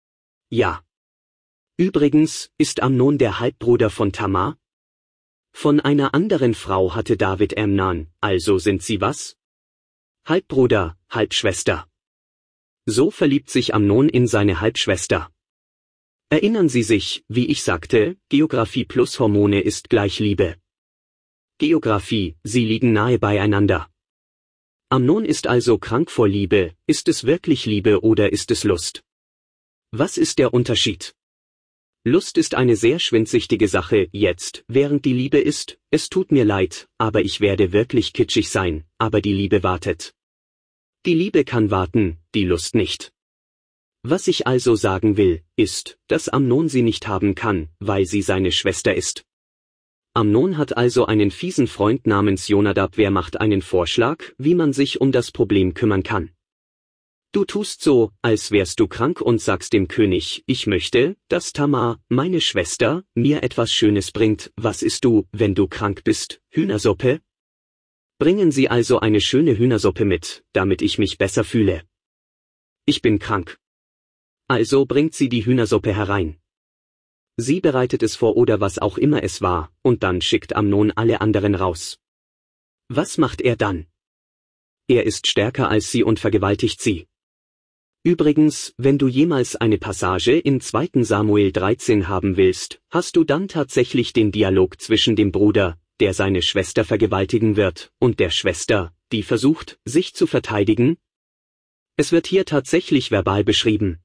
Ja. Übrigens, ist Amnon der Halbbruder von Tamar? Von einer anderen Frau hatte David Amnon, also sind sie was? Halbbruder, Halbschwester. So verliebt sich Amnon in seine Halbschwester. Erinnern Sie sich, wie ich sagte, Geografie plus Hormone ist gleich Liebe. Geografie, sie liegen nahe beieinander. Amnon ist also krank vor Liebe, ist es wirklich Liebe oder ist es Lust? Was ist der Unterschied? Lust ist eine sehr schwindsüchtige Sache, jetzt, während die Liebe ist, es tut mir leid, aber ich werde wirklich kitschig sein, aber die Liebe wartet. Die Liebe kann warten, die Lust nicht. Was ich also sagen will, ist, dass Amnon sie nicht haben kann, weil sie seine Schwester ist. Amnon hat also einen fiesen Freund namens Jonadab. Wer macht einen Vorschlag, wie man sich um das Problem kümmern kann? Du tust so, als wärst du krank und sagst dem König, ich möchte, dass Tamar, meine Schwester, mir etwas Schönes bringt. Was isst du, wenn du krank bist? Hühnersuppe? Bringen Sie also eine schöne Hühnersuppe mit, damit ich mich besser fühle. Ich bin krank. Also bringt sie die Hühnersuppe herein. Sie bereitet es vor oder was auch immer es war, und dann schickt Amnon alle anderen raus. Was macht er dann? Er ist stärker als sie und vergewaltigt sie. Übrigens, wenn du jemals eine Passage in 2. Samuel 13 haben willst, hast du dann tatsächlich den Dialog zwischen dem Bruder, der seine Schwester vergewaltigen wird, und der Schwester, die versucht, sich zu verteidigen? Es wird hier tatsächlich verbal beschrieben.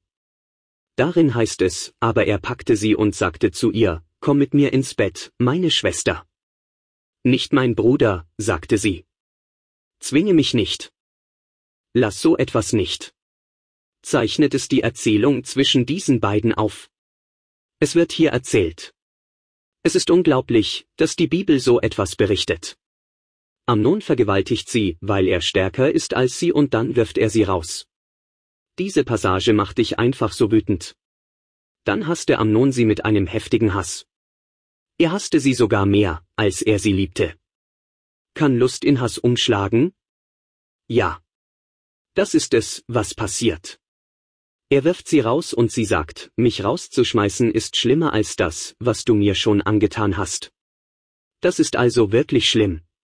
Darin heißt es, aber er packte sie und sagte zu ihr, komm mit mir ins Bett, meine Schwester. Nicht mein Bruder, sagte sie. Zwinge mich nicht. Lass so etwas nicht. Zeichnet es die Erzählung zwischen diesen beiden auf. Es wird hier erzählt. Es ist unglaublich, dass die Bibel so etwas berichtet. Amnon vergewaltigt sie, weil er stärker ist als sie und dann wirft er sie raus. Diese Passage macht dich einfach so wütend. Dann hasste Amnon sie mit einem heftigen Hass. Er hasste sie sogar mehr, als er sie liebte. Kann Lust in Hass umschlagen? Ja. Das ist es, was passiert. Er wirft sie raus und sie sagt, mich rauszuschmeißen ist schlimmer als das, was du mir schon angetan hast. Das ist also wirklich schlimm.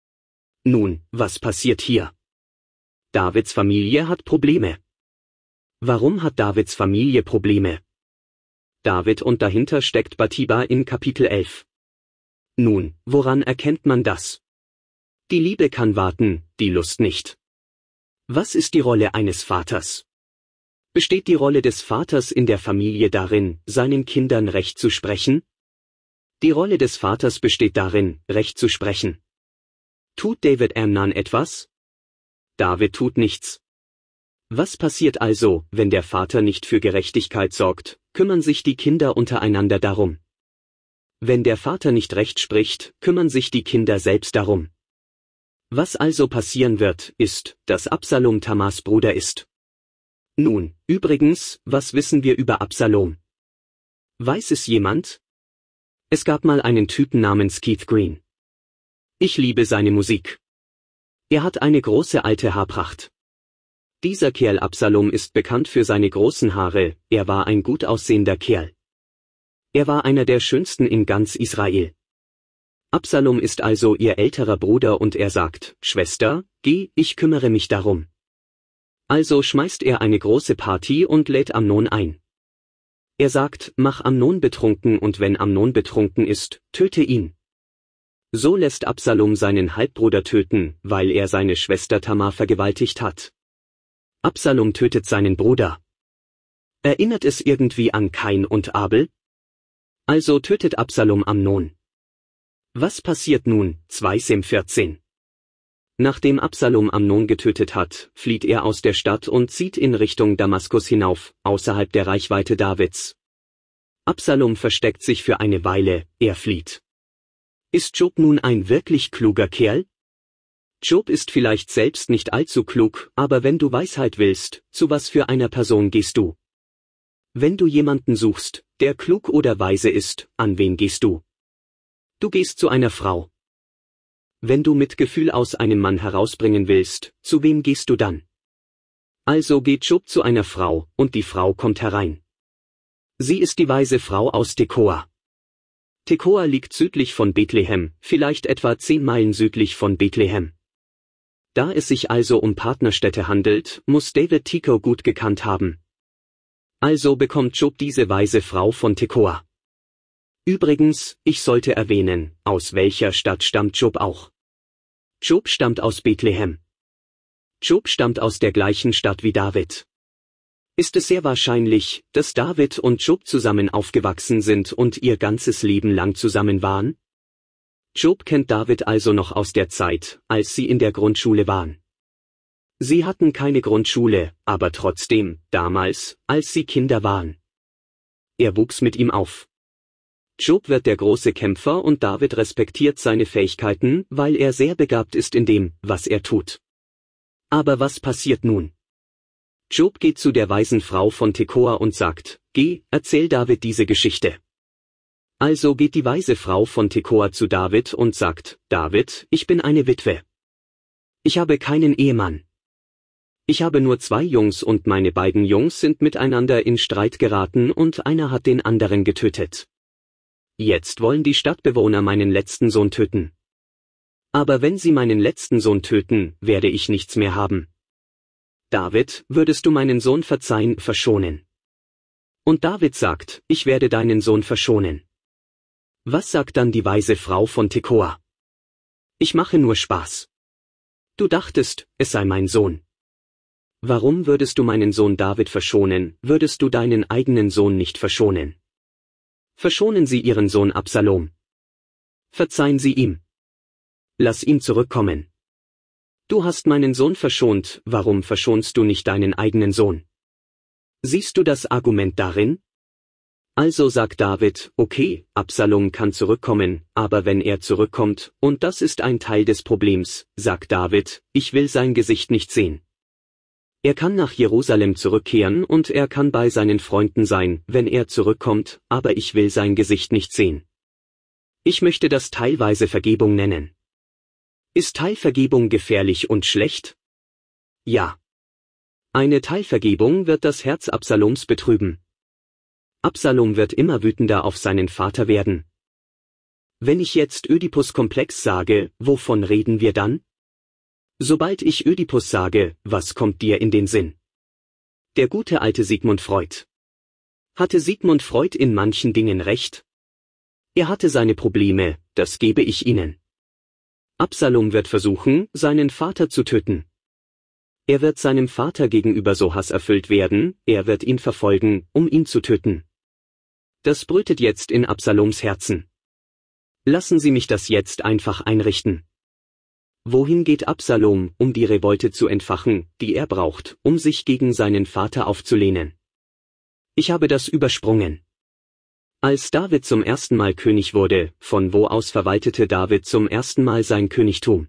Nun, was passiert hier? Davids Familie hat Probleme. Warum hat Davids Familie Probleme? David und dahinter steckt Bathseba in Kapitel 11. Nun, woran erkennt man das? Die Liebe kann warten, die Lust nicht. Was ist die Rolle eines Vaters? Besteht die Rolle des Vaters in der Familie darin, seinen Kindern Recht zu sprechen? Die Rolle des Vaters besteht darin, Recht zu sprechen. Tut David Amnon etwas? David tut nichts. Was passiert also, wenn der Vater nicht für Gerechtigkeit sorgt, kümmern sich die Kinder untereinander darum. Wenn der Vater nicht Recht spricht, kümmern sich die Kinder selbst darum. Was also passieren wird, ist, dass Absalom Tamars Bruder ist. Nun, übrigens, was wissen wir über Absalom? Weiß es jemand? Es gab mal einen Typen namens Keith Green. Ich liebe seine Musik. Er hat eine große alte Haarpracht. Dieser Kerl Absalom ist bekannt für seine großen Haare, er war ein gut aussehender Kerl. Er war einer der schönsten in ganz Israel. Absalom ist also ihr älterer Bruder und er sagt, Schwester, geh, ich kümmere mich darum. Also schmeißt er eine große Party und lädt Amnon ein. Er sagt, mach Amnon betrunken und wenn Amnon betrunken ist, töte ihn. So lässt Absalom seinen Halbbruder töten, weil er seine Schwester Tamar vergewaltigt hat. Absalom tötet seinen Bruder. Erinnert es irgendwie an Kain und Abel? Also tötet Absalom Amnon. Was passiert nun, 2 Sam 14? Nachdem Absalom Amnon getötet hat, flieht er aus der Stadt und zieht in Richtung Damaskus hinauf, außerhalb der Reichweite Davids. Absalom versteckt sich für eine Weile, er flieht. Ist Job nun ein wirklich kluger Kerl? Job ist vielleicht selbst nicht allzu klug, aber wenn du Weisheit willst, zu was für einer Person gehst du? Wenn du jemanden suchst, der klug oder weise ist, an wen gehst du? Du gehst zu einer Frau. Wenn du Mitgefühl aus einem Mann herausbringen willst, zu wem gehst du dann? Also geht Job zu einer Frau, und die Frau kommt herein. Sie ist die weise Frau aus Tekoa. Tekoa liegt südlich von Bethlehem, vielleicht etwa 10 Meilen südlich von Bethlehem. Da es sich also um Partnerstädte handelt, muss David Tekoa gut gekannt haben. Also bekommt Job diese weise Frau von Tekoa. Übrigens, ich sollte erwähnen, aus welcher Stadt stammt Job auch. Job stammt aus Bethlehem. Job stammt aus der gleichen Stadt wie David. Ist es sehr wahrscheinlich, dass David und Job zusammen aufgewachsen sind und ihr ganzes Leben lang zusammen waren? Job kennt David also noch aus der Zeit, als sie in der Grundschule waren. Sie hatten keine Grundschule, aber trotzdem, damals, als sie Kinder waren. Er wuchs mit ihm auf. Job wird der große Kämpfer und David respektiert seine Fähigkeiten, weil er sehr begabt ist in dem, was er tut. Aber was passiert nun? Job geht zu der weisen Frau von Tekoa und sagt, geh, erzähl David diese Geschichte. Also geht die weise Frau von Tekoa zu David und sagt, David, ich bin eine Witwe. Ich habe keinen Ehemann. Ich habe nur 2 Jungs und meine beiden Jungs sind miteinander in Streit geraten und einer hat den anderen getötet. Jetzt wollen die Stadtbewohner meinen letzten Sohn töten. Aber wenn sie meinen letzten Sohn töten, werde ich nichts mehr haben. David, würdest du meinen Sohn verzeihen, verschonen? Und David sagt, ich werde deinen Sohn verschonen. Was sagt dann die weise Frau von Tekoa? Ich mache nur Spaß. Du dachtest, es sei mein Sohn. Warum würdest du meinen Sohn David verschonen, würdest du deinen eigenen Sohn nicht verschonen? Verschonen Sie Ihren Sohn Absalom. Verzeihen Sie ihm. Lass ihn zurückkommen. Du hast meinen Sohn verschont, warum verschonst du nicht deinen eigenen Sohn? Siehst du das Argument darin? Also sagt David, okay, Absalom kann zurückkommen, aber wenn er zurückkommt, und das ist ein Teil des Problems, sagt David, ich will sein Gesicht nicht sehen. Er kann nach Jerusalem zurückkehren und er kann bei seinen Freunden sein, wenn er zurückkommt, aber ich will sein Gesicht nicht sehen. Ich möchte das teilweise Vergebung nennen. Ist Teilvergebung gefährlich und schlecht? Ja. Eine Teilvergebung wird das Herz Absaloms betrüben. Absalom wird immer wütender auf seinen Vater werden. Wenn ich jetzt Ödipus-Komplex sage, wovon reden wir dann? Sobald ich Ödipus sage, was kommt dir in den Sinn? Der gute alte Sigmund Freud. Hatte Sigmund Freud in manchen Dingen recht? Er hatte seine Probleme, das gebe ich Ihnen. Absalom wird versuchen, seinen Vater zu töten. Er wird seinem Vater gegenüber so hasserfüllt werden, er wird ihn verfolgen, um ihn zu töten. Das brütet jetzt in Absaloms Herzen. Lassen Sie mich das jetzt einfach einrichten. Wohin geht Absalom, um die Revolte zu entfachen, die er braucht, um sich gegen seinen Vater aufzulehnen? Ich habe das übersprungen. Als David zum ersten Mal König wurde, von wo aus verwaltete David zum ersten Mal sein Königtum?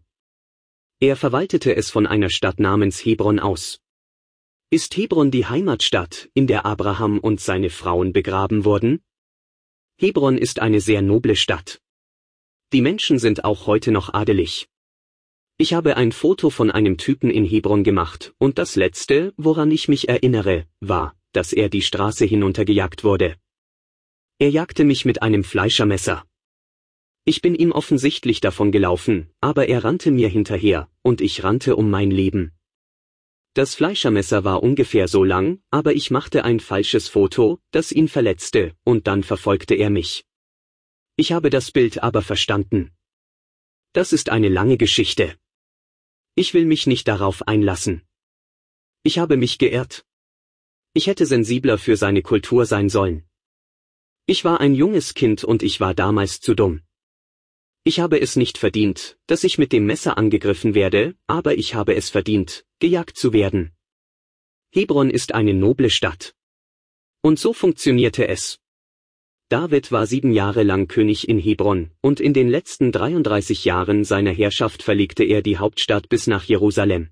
Er verwaltete es von einer Stadt namens Hebron aus. Ist Hebron die Heimatstadt, in der Abraham und seine Frauen begraben wurden? Hebron ist eine sehr noble Stadt. Die Menschen sind auch heute noch adelig. Ich habe ein Foto von einem Typen in Hebron gemacht, und das Letzte, woran ich mich erinnere, war, dass er die Straße hinuntergejagt wurde. Er jagte mich mit einem Fleischermesser. Ich bin ihm offensichtlich davon gelaufen, aber er rannte mir hinterher, und ich rannte um mein Leben. Das Fleischermesser war ungefähr so lang, aber ich machte ein falsches Foto, das ihn verletzte, und dann verfolgte er mich. Ich habe das Bild aber verstanden. Das ist eine lange Geschichte. Ich will mich nicht darauf einlassen. Ich habe mich geirrt. Ich hätte sensibler für seine Kultur sein sollen. Ich war ein junges Kind und ich war damals zu dumm. Ich habe es nicht verdient, dass ich mit dem Messer angegriffen werde, aber ich habe es verdient, gejagt zu werden. Hebron ist eine noble Stadt. Und so funktionierte es. David war 7 Jahre lang König in Hebron, und in den letzten 33 Jahren seiner Herrschaft verlegte er die Hauptstadt bis nach Jerusalem.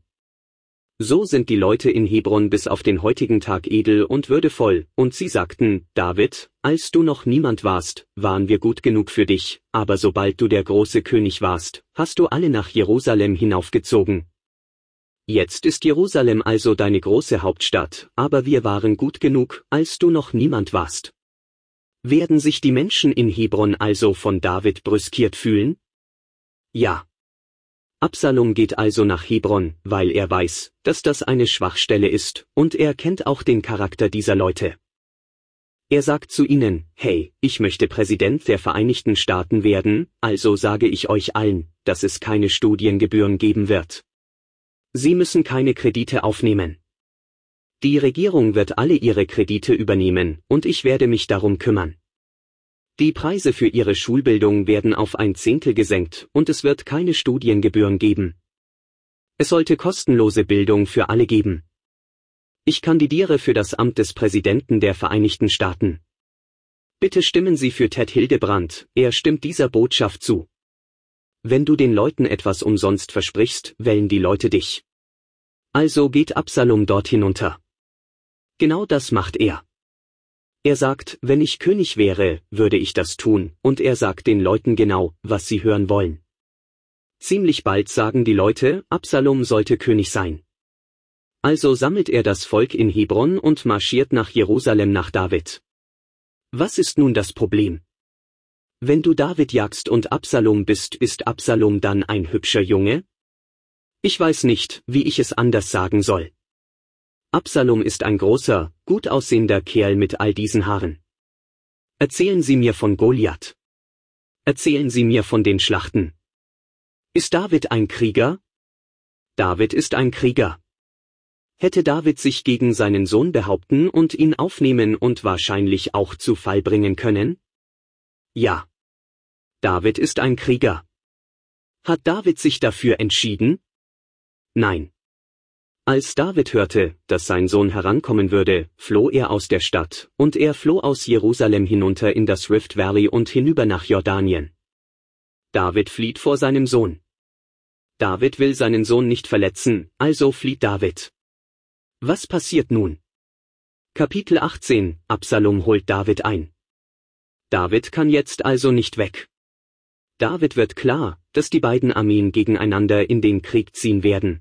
So sind die Leute in Hebron bis auf den heutigen Tag edel und würdevoll, und sie sagten, David, als du noch niemand warst, waren wir gut genug für dich, aber sobald du der große König warst, hast du alle nach Jerusalem hinaufgezogen. Jetzt ist Jerusalem also deine große Hauptstadt, aber wir waren gut genug, als du noch niemand warst. Werden sich die Menschen in Hebron also von David brüskiert fühlen? Ja. Absalom geht also nach Hebron, weil er weiß, dass das eine Schwachstelle ist, und er kennt auch den Charakter dieser Leute. Er sagt zu ihnen, hey, ich möchte Präsident der Vereinigten Staaten werden, also sage ich euch allen, dass es keine Studiengebühren geben wird. Sie müssen keine Kredite aufnehmen. Die Regierung wird alle ihre Kredite übernehmen, und ich werde mich darum kümmern. Die Preise für ihre Schulbildung werden auf 1/10 gesenkt, und es wird keine Studiengebühren geben. Es sollte kostenlose Bildung für alle geben. Ich kandidiere für das Amt des Präsidenten der Vereinigten Staaten. Bitte stimmen Sie für Ted Hildebrand, er stimmt dieser Botschaft zu. Wenn du den Leuten etwas umsonst versprichst, wählen die Leute dich. Also geht Absalom dort hinunter. Genau das macht er. Er sagt, wenn ich König wäre, würde ich das tun, und er sagt den Leuten genau, was sie hören wollen. Ziemlich bald sagen die Leute, Absalom sollte König sein. Also sammelt er das Volk in Hebron und marschiert nach Jerusalem nach David. Was ist nun das Problem? Wenn du David jagst und Absalom bist, ist Absalom dann ein hübscher Junge? Ich weiß nicht, wie ich es anders sagen soll. Absalom ist ein großer, gut aussehender Kerl mit all diesen Haaren. Erzählen Sie mir von Goliath. Erzählen Sie mir von den Schlachten. Ist David ein Krieger? David ist ein Krieger. Hätte David sich gegen seinen Sohn behaupten und ihn aufnehmen und wahrscheinlich auch zu Fall bringen können? Ja. David ist ein Krieger. Hat David sich dafür entschieden? Nein. Als David hörte, dass sein Sohn herankommen würde, floh er aus der Stadt, und er floh aus Jerusalem hinunter in das Rift Valley und hinüber nach Jordanien. David flieht vor seinem Sohn. David will seinen Sohn nicht verletzen, also flieht David. Was passiert nun? Kapitel 18, Absalom holt David ein. David kann jetzt also nicht weg. David wird klar, dass die beiden Armeen gegeneinander in den Krieg ziehen werden.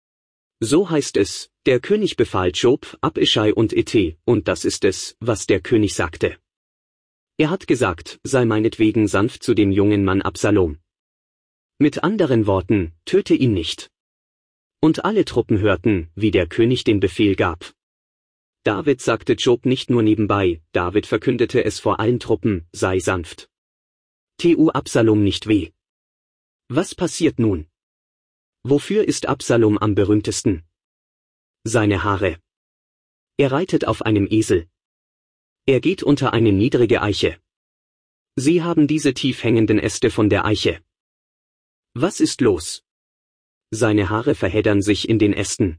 So heißt es, der König befahl Job, Abischai und Ittai, und das ist es, was der König sagte. Er hat gesagt, sei meinetwegen sanft zu dem jungen Mann Absalom. Mit anderen Worten, töte ihn nicht. Und alle Truppen hörten, wie der König den Befehl gab. David sagte Job nicht nur nebenbei, David verkündete es vor allen Truppen, sei sanft. Tu Absalom nicht weh. Was passiert nun? Wofür ist Absalom am berühmtesten? Seine Haare. Er reitet auf einem Esel. Er geht unter eine niedrige Eiche. Sie haben diese tief hängenden Äste von der Eiche. Was ist los? Seine Haare verheddern sich in den Ästen.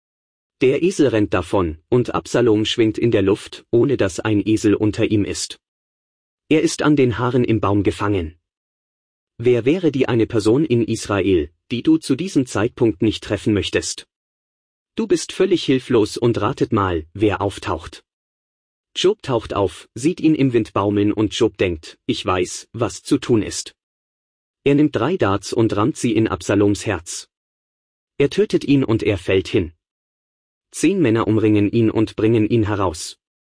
Der Esel rennt davon, und Absalom schwingt in der Luft, ohne dass ein Esel unter ihm ist. Er ist an den Haaren im Baum gefangen. Wer wäre die eine Person in Israel, die du zu diesem Zeitpunkt nicht treffen möchtest? Du bist völlig hilflos und ratet mal, wer auftaucht. Job taucht auf, sieht ihn im Wind baumeln und Job denkt, ich weiß, was zu tun ist. Er nimmt 3 Darts und rammt sie in Absaloms Herz. Er tötet ihn und er fällt hin. 10 Männer umringen ihn und bringen ihn heraus.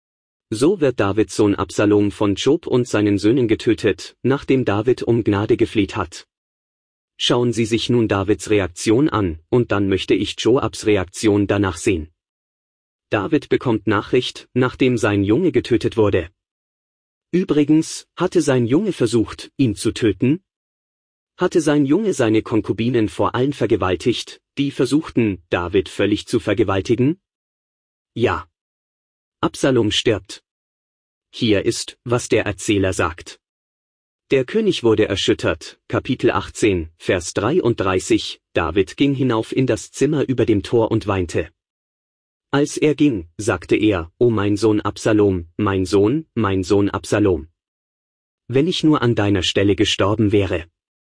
So wird Davids Sohn Absalom von Job und seinen Söhnen getötet, nachdem David um Gnade gefleht hat. Schauen Sie sich nun Davids Reaktion an, und dann möchte ich Joabs Reaktion danach sehen. David bekommt Nachricht, nachdem sein Junge getötet wurde. Übrigens, hatte sein Junge versucht, ihn zu töten? Hatte sein Junge seine Konkubinen vor allen vergewaltigt, die versuchten, David völlig zu vergewaltigen? Ja. Absalom stirbt. Hier ist, was der Erzähler sagt. Der König wurde erschüttert, Kapitel 18, Vers 33, David ging hinauf in das Zimmer über dem Tor und weinte. Als er ging, sagte er, O mein Sohn Absalom, mein Sohn Absalom. wenn ich nur an deiner Stelle gestorben wäre.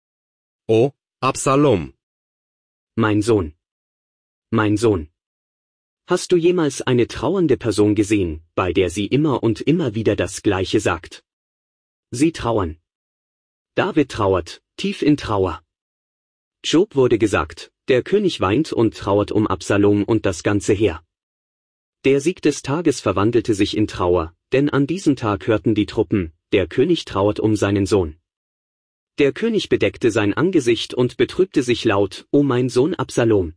O Absalom, Mein Sohn. Mein Sohn. Hast du jemals eine trauernde Person gesehen, bei der sie immer und immer wieder das Gleiche sagt? Sie trauern. David trauert, tief in Trauer. Job wurde gesagt, der König weint und trauert um Absalom und das ganze Heer. Der Sieg des Tages verwandelte sich in Trauer, denn an diesem Tag hörten die Truppen, der König trauert um seinen Sohn. Der König bedeckte sein Angesicht und betrübte sich laut, O mein Sohn Absalom.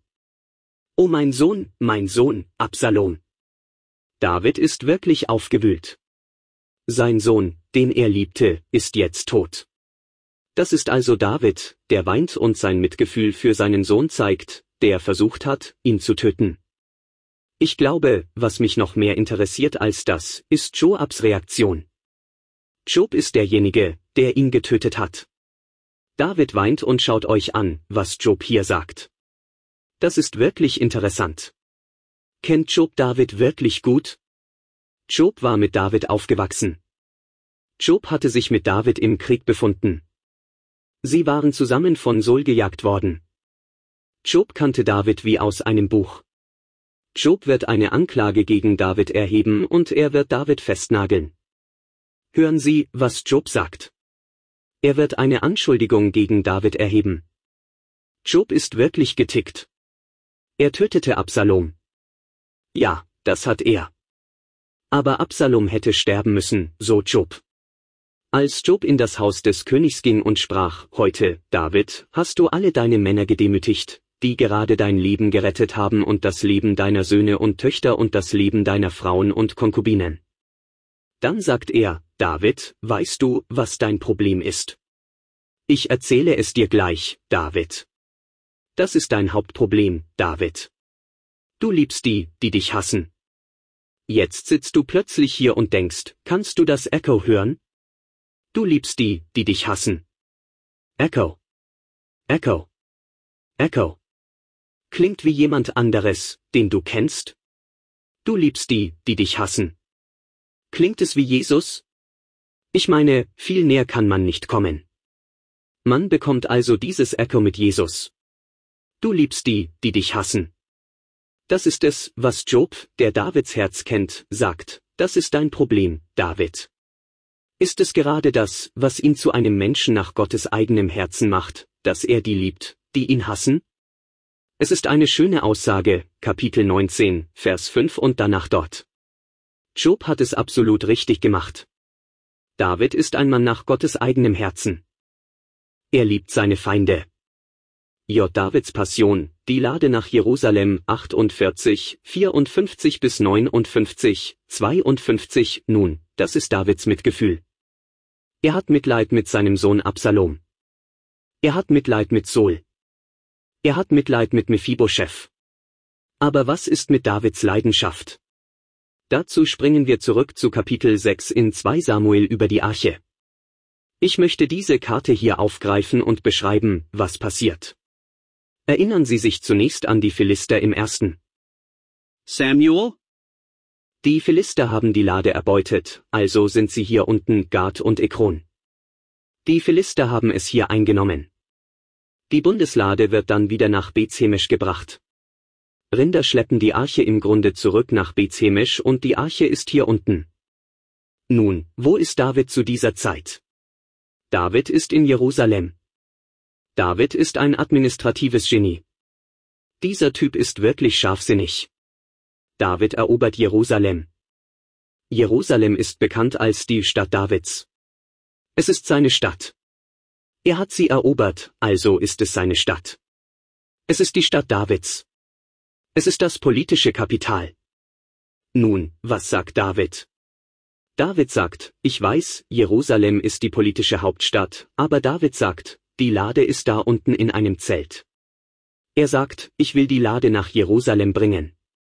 O mein Sohn, Absalom. David ist wirklich aufgewühlt. Sein Sohn, den er liebte, ist jetzt tot. Das ist also David, der weint und sein Mitgefühl für seinen Sohn zeigt, der versucht hat, ihn zu töten. Ich glaube, was mich noch mehr interessiert als das, ist Joabs Reaktion. Job ist derjenige, der ihn getötet hat. David weint und schaut euch an, was Job hier sagt. Das ist wirklich interessant. Kennt Job David wirklich gut? Job war mit David aufgewachsen. Job hatte sich mit David im Krieg befunden. Sie waren zusammen von Saul gejagt worden. Job kannte David wie aus einem Buch. Job wird eine Anklage gegen David erheben und er wird David festnageln. Hören Sie, was Job sagt. Er wird eine Anschuldigung gegen David erheben. Job ist wirklich getickt. Er tötete Absalom. Ja, das hat er. Aber Absalom hätte sterben müssen, so Job. Als Job in das Haus des Königs ging und sprach, heute, David, hast du alle deine Männer gedemütigt, die gerade dein Leben gerettet haben und das Leben deiner Söhne und Töchter und das Leben deiner Frauen und Konkubinen. Dann sagt er, David, weißt du, was dein Problem ist? Ich erzähle es dir gleich, David. Das ist dein Hauptproblem, David. Du liebst die, die dich hassen. Jetzt sitzt du plötzlich hier und denkst, kannst du das Echo hören? Du liebst die, die dich hassen. Echo. Echo. Echo. Klingt wie jemand anderes, den du kennst? Du liebst die, die dich hassen. Klingt es wie Jesus? Ich meine, viel näher kann man nicht kommen. Man bekommt also dieses Echo mit Jesus. Du liebst die, die dich hassen. Das ist es, was Job, der Davids Herz kennt, sagt, das ist dein Problem, David. Ist es gerade das, was ihn zu einem Menschen nach Gottes eigenem Herzen macht, dass er die liebt, die ihn hassen? Es ist eine schöne Aussage, Kapitel 19, Vers 5 und danach dort. Job hat es absolut richtig gemacht. David ist ein Mann nach Gottes eigenem Herzen. Er liebt seine Feinde. Davids Passion, die Lade nach Jerusalem 48, 54 bis 59, 52, nun, das ist Davids Mitgefühl. Er hat Mitleid mit seinem Sohn Absalom. Er hat Mitleid mit Saul. Er hat Mitleid mit Mephibosheth. Aber was ist mit Davids Leidenschaft? Dazu springen wir zurück zu Kapitel 6 in 2 Samuel über die Arche. Ich möchte diese Karte hier aufgreifen und beschreiben, was passiert. Erinnern Sie sich zunächst an die Philister im 1. Samuel? Die Philister haben die Lade erbeutet, also sind sie hier unten Gad und Ekron. Die Philister haben es hier eingenommen. Die Bundeslade wird dann wieder nach Bethshemesh gebracht. Rinder schleppen die Arche im Grunde zurück nach Bethshemesh und die Arche ist hier unten. Nun, wo ist David zu dieser Zeit? David ist in Jerusalem. David ist ein administratives Genie. Dieser Typ ist wirklich scharfsinnig. David erobert Jerusalem. Jerusalem ist bekannt als die Stadt Davids. Es ist seine Stadt. Er hat sie erobert, also ist es seine Stadt. Es ist die Stadt Davids. Es ist das politische Kapital. Nun, was sagt David? David sagt, ich weiß, Jerusalem ist die politische Hauptstadt, aber David sagt, die Lade ist da unten in einem Zelt. Er sagt, ich will die Lade nach Jerusalem bringen.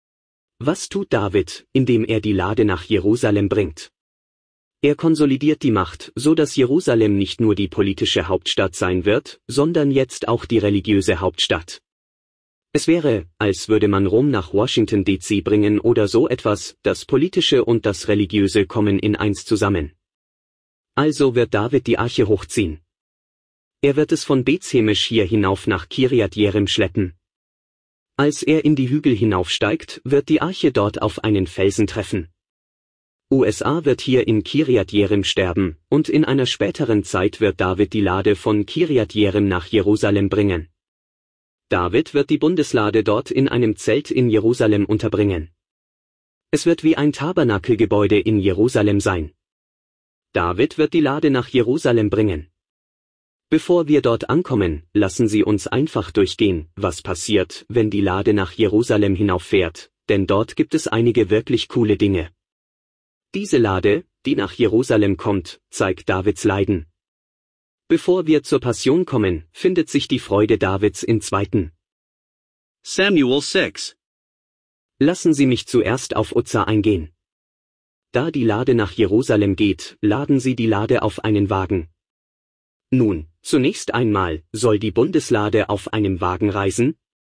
Was tut David, indem er die Lade nach Jerusalem bringt? Er konsolidiert die Macht, so dass Jerusalem nicht nur die politische Hauptstadt sein wird, sondern jetzt auch die religiöse Hauptstadt. Es wäre, als würde man Rom nach Washington D.C. bringen oder so etwas, das Politische und das Religiöse kommen in eins zusammen. Also wird David die Arche hochziehen. Er wird es von Bethshemesch hier hinauf nach Kirjat Jearim schleppen. Als er in die Hügel hinaufsteigt, wird die Arche dort auf einen Felsen treffen. USA wird hier in Kirjat Jearim sterben, und in einer späteren Zeit wird David die Lade von Kirjat Jearim nach Jerusalem bringen. David wird die Bundeslade dort in einem Zelt in Jerusalem unterbringen. Es wird wie ein Tabernakelgebäude in Jerusalem sein. David wird die Lade nach Jerusalem bringen. Bevor wir dort ankommen, lassen Sie uns einfach durchgehen, was passiert, wenn die Lade nach Jerusalem hinauffährt, denn dort gibt es einige wirklich coole Dinge. Diese Lade, die nach Jerusalem kommt, zeigt Davids Leiden. Bevor wir zur Passion kommen, findet sich die Freude Davids in 2. Samuel 6. Lassen Sie mich zuerst auf Uzza eingehen. Da die Lade nach Jerusalem geht, laden sie die Lade auf einen Wagen. Nun, zunächst einmal, soll die Bundeslade auf einem Wagen reisen?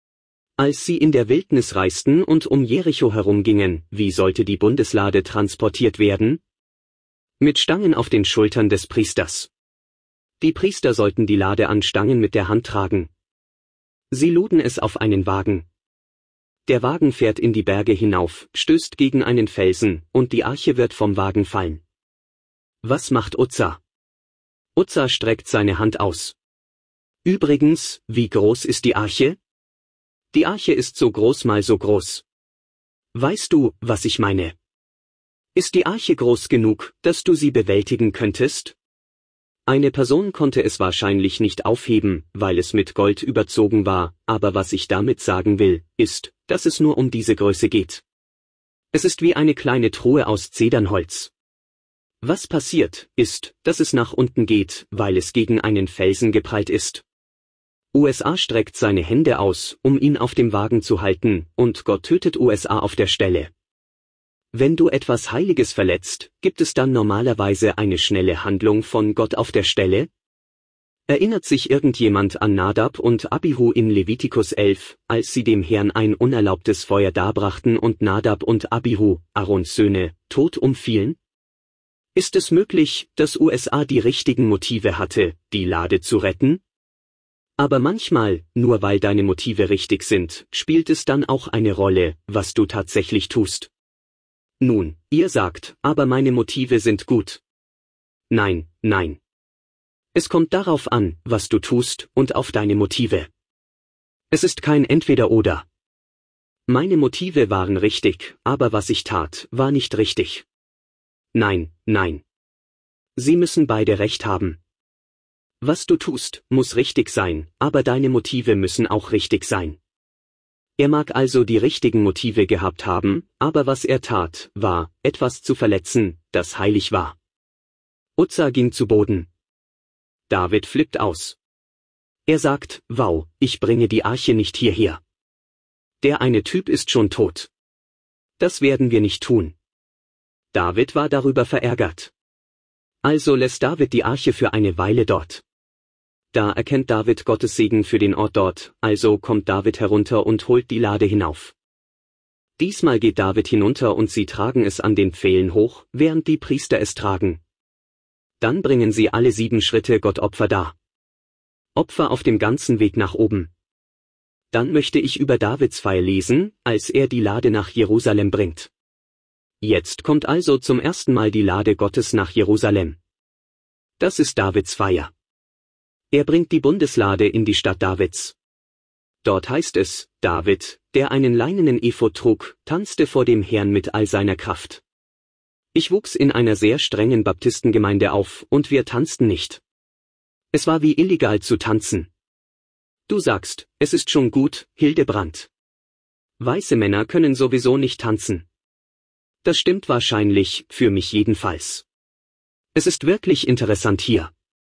Als sie in der Wildnis reisten und um Jericho herumgingen, wie sollte die Bundeslade transportiert werden? Mit Stangen auf den Schultern des Priesters. Die Priester sollten die Lade an Stangen mit der Hand tragen. Sie luden es auf einen Wagen. Der Wagen fährt in die Berge hinauf, stößt gegen einen Felsen, und die Arche wird vom Wagen fallen. Was macht Uzza? Uzza streckt seine Hand aus. Übrigens, wie groß ist die Arche? Die Arche ist so groß mal so groß. Weißt du, was ich meine? Ist die Arche groß genug, dass du sie bewältigen könntest? Eine Person konnte es wahrscheinlich nicht aufheben, weil es mit Gold überzogen war, aber was ich damit sagen will, ist, dass es nur um diese Größe geht. Es ist wie eine kleine Truhe aus Zedernholz. Was passiert, ist, dass es nach unten geht, weil es gegen einen Felsen geprallt ist. USA streckt seine Hände aus, um ihn auf dem Wagen zu halten, und Gott tötet USA auf der Stelle. Wenn du etwas Heiliges verletzt, gibt es dann normalerweise eine schnelle Handlung von Gott auf der Stelle? Erinnert sich irgendjemand an Nadab und Abihu in Levitikus 11, als sie dem Herrn ein unerlaubtes Feuer darbrachten und Nadab und Abihu, Aarons Söhne, tot umfielen? Ist es möglich, dass USA die richtigen Motive hatte, die Lade zu retten? Aber manchmal, nur weil deine Motive richtig sind, spielt es dann auch eine Rolle, was du tatsächlich tust. Nun, ihr sagt, aber meine Motive sind gut. Nein, nein. Es kommt darauf an, was du tust, und auf deine Motive. Es ist kein Entweder-Oder. Meine Motive waren richtig, aber was ich tat, war nicht richtig. Nein, nein. Sie müssen beide recht haben. Was du tust, muss richtig sein, aber deine Motive müssen auch richtig sein. Er mag also die richtigen Motive gehabt haben, aber was er tat, war, etwas zu verletzen, das heilig war. Uzza ging zu Boden. David flippt aus. Er sagt, wow, ich bringe die Arche nicht hierher. Der eine Typ ist schon tot. Das werden wir nicht tun. David war darüber verärgert. Also lässt David die Arche für eine Weile dort. Da erkennt David Gottes Segen für den Ort dort, also kommt David herunter und holt die Lade hinauf. Diesmal geht David hinunter und sie tragen es an den Pfählen hoch, während die Priester es tragen. Dann bringen sie alle 7 Schritte Gott Opfer dar. Opfer auf dem ganzen Weg nach oben. Dann möchte ich über Davids Feier lesen, als er die Lade nach Jerusalem bringt. Jetzt kommt also zum ersten Mal die Lade Gottes nach Jerusalem. Das ist Davids Feier. Er bringt die Bundeslade in die Stadt Davids. Dort heißt es, David, der einen leinenen Ephod trug, tanzte vor dem Herrn mit all seiner Kraft. Ich wuchs in einer sehr strengen Baptistengemeinde auf und wir tanzten nicht. Es war wie illegal zu tanzen. Du sagst, es ist schon gut, Hildebrand. Weiße Männer können sowieso nicht tanzen. Das stimmt wahrscheinlich, für mich jedenfalls. Es ist wirklich interessant hier.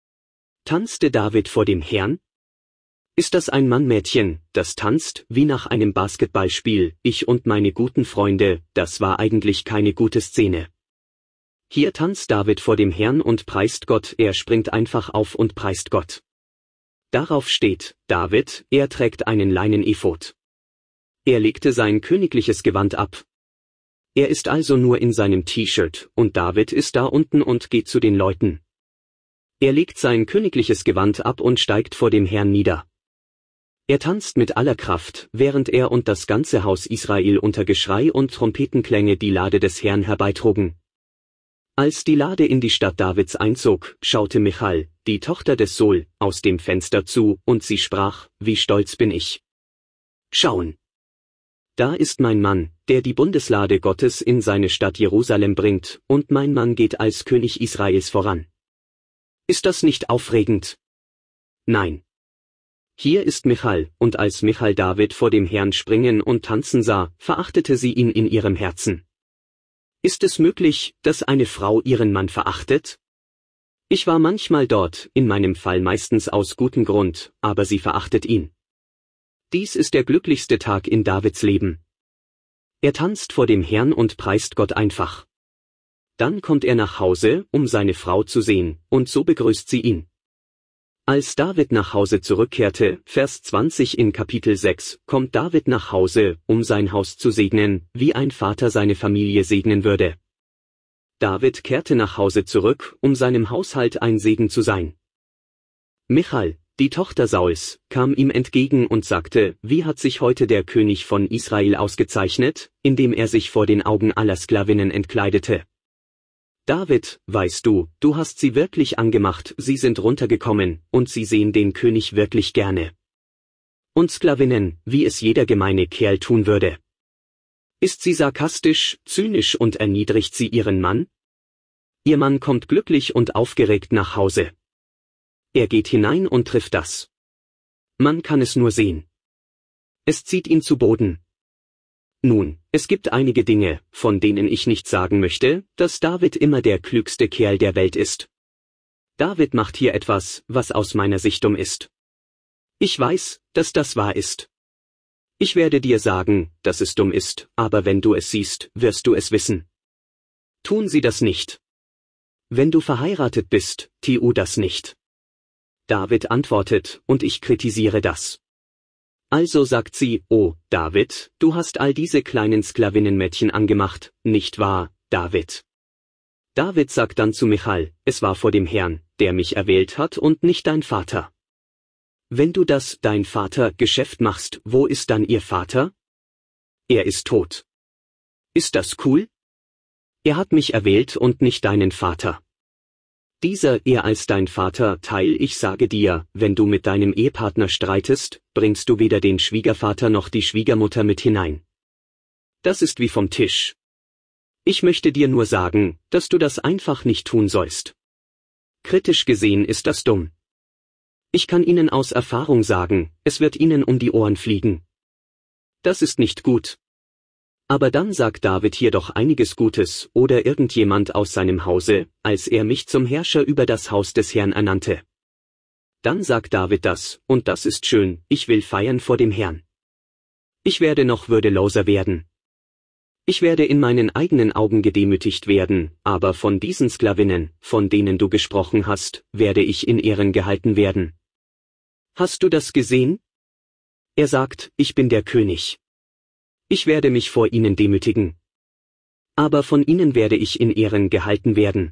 Tanzte David vor dem Herrn? Ist das ein Mann-Mädchen, das tanzt, wie nach einem Basketballspiel, ich und meine guten Freunde, das war eigentlich keine gute Szene. Hier tanzt David vor dem Herrn und preist Gott, er springt einfach auf und preist Gott. Darauf steht, David, er trägt einen Leinen-Ephod. Er legte sein königliches Gewand ab. Er ist also nur in seinem T-Shirt, und David ist da unten und geht zu den Leuten. Er legt sein königliches Gewand ab und steigt vor dem Herrn nieder. Er tanzt mit aller Kraft, während er und das ganze Haus Israel unter Geschrei und Trompetenklänge die Lade des Herrn herbeitrugen. Als die Lade in die Stadt Davids einzog, schaute Michal, die Tochter des Sol, aus dem Fenster zu, und sie sprach: Wie stolz bin ich! Schauen! Da ist mein Mann, der die Bundeslade Gottes in seine Stadt Jerusalem bringt, und mein Mann geht als König Israels voran. Ist das nicht aufregend? Nein. Hier ist Michal, und als Michal David vor dem Herrn springen und tanzen sah, verachtete sie ihn in ihrem Herzen. Ist es möglich, dass eine Frau ihren Mann verachtet? Ich war manchmal dort, in meinem Fall meistens aus gutem Grund, aber sie verachtet ihn. Dies ist der glücklichste Tag in Davids Leben. Er tanzt vor dem Herrn und preist Gott einfach. Dann kommt er nach Hause, um seine Frau zu sehen, und so begrüßt sie ihn. Als David nach Hause zurückkehrte, Vers 20 in Kapitel 6, kommt David nach Hause, um sein Haus zu segnen, wie ein Vater seine Familie segnen würde. David kehrte nach Hause zurück, um seinem Haushalt ein Segen zu sein. Michal, die Tochter Sauls, kam ihm entgegen und sagte: Wie hat sich heute der König von Israel ausgezeichnet, indem er sich vor den Augen aller Sklavinnen entkleidete? David, weißt du, du hast sie wirklich angemacht, sie sind runtergekommen, und sie sehen den König wirklich gerne. Und Sklavinnen, wie es jeder gemeine Kerl tun würde. Ist sie sarkastisch, zynisch und erniedrigt sie ihren Mann? Ihr Mann kommt glücklich und aufgeregt nach Hause. Er geht hinein und trifft das. Man kann es nur sehen. Es zieht ihn zu Boden. Nun, es gibt einige Dinge, von denen ich nicht sagen möchte, dass David immer der klügste Kerl der Welt ist. David macht hier etwas, was aus meiner Sicht dumm ist. Ich weiß, dass das wahr ist. Ich werde dir sagen, dass es dumm ist, aber wenn du es siehst, wirst du es wissen. Tun Sie das nicht. Wenn du verheiratet bist, tu das nicht. David antwortet, und ich kritisiere das. Also sagt sie: Oh, David, du hast all diese kleinen Sklavinnenmädchen angemacht, nicht wahr, David? David sagt dann zu Michal: Es war vor dem Herrn, der mich erwählt hat und nicht dein Vater. Wenn du das, dein Vater, Geschäft machst, wo ist dann ihr Vater? Er ist tot. Ist das cool? Er hat mich erwählt und nicht deinen Vater. Dieser er als dein Vater Teil, ich sage dir, wenn du mit deinem Ehepartner streitest, bringst du weder den Schwiegervater noch die Schwiegermutter mit hinein. Das ist wie vom Tisch. Ich möchte dir nur sagen, dass du das einfach nicht tun sollst. Kritisch gesehen ist das dumm. Ich kann Ihnen aus Erfahrung sagen, es wird Ihnen um die Ohren fliegen. Das ist nicht gut. Aber dann sagt David hier doch einiges Gutes, oder irgendjemand aus seinem Hause, als er mich zum Herrscher über das Haus des Herrn ernannte. Dann sagt David das, und das ist schön, ich will feiern vor dem Herrn. Ich werde noch würdeloser werden. Ich werde in meinen eigenen Augen gedemütigt werden, aber von diesen Sklavinnen, von denen du gesprochen hast, werde ich in Ehren gehalten werden. Hast du das gesehen? Er sagt: Ich bin der König. Ich werde mich vor ihnen demütigen. Aber von ihnen werde ich in Ehren gehalten werden.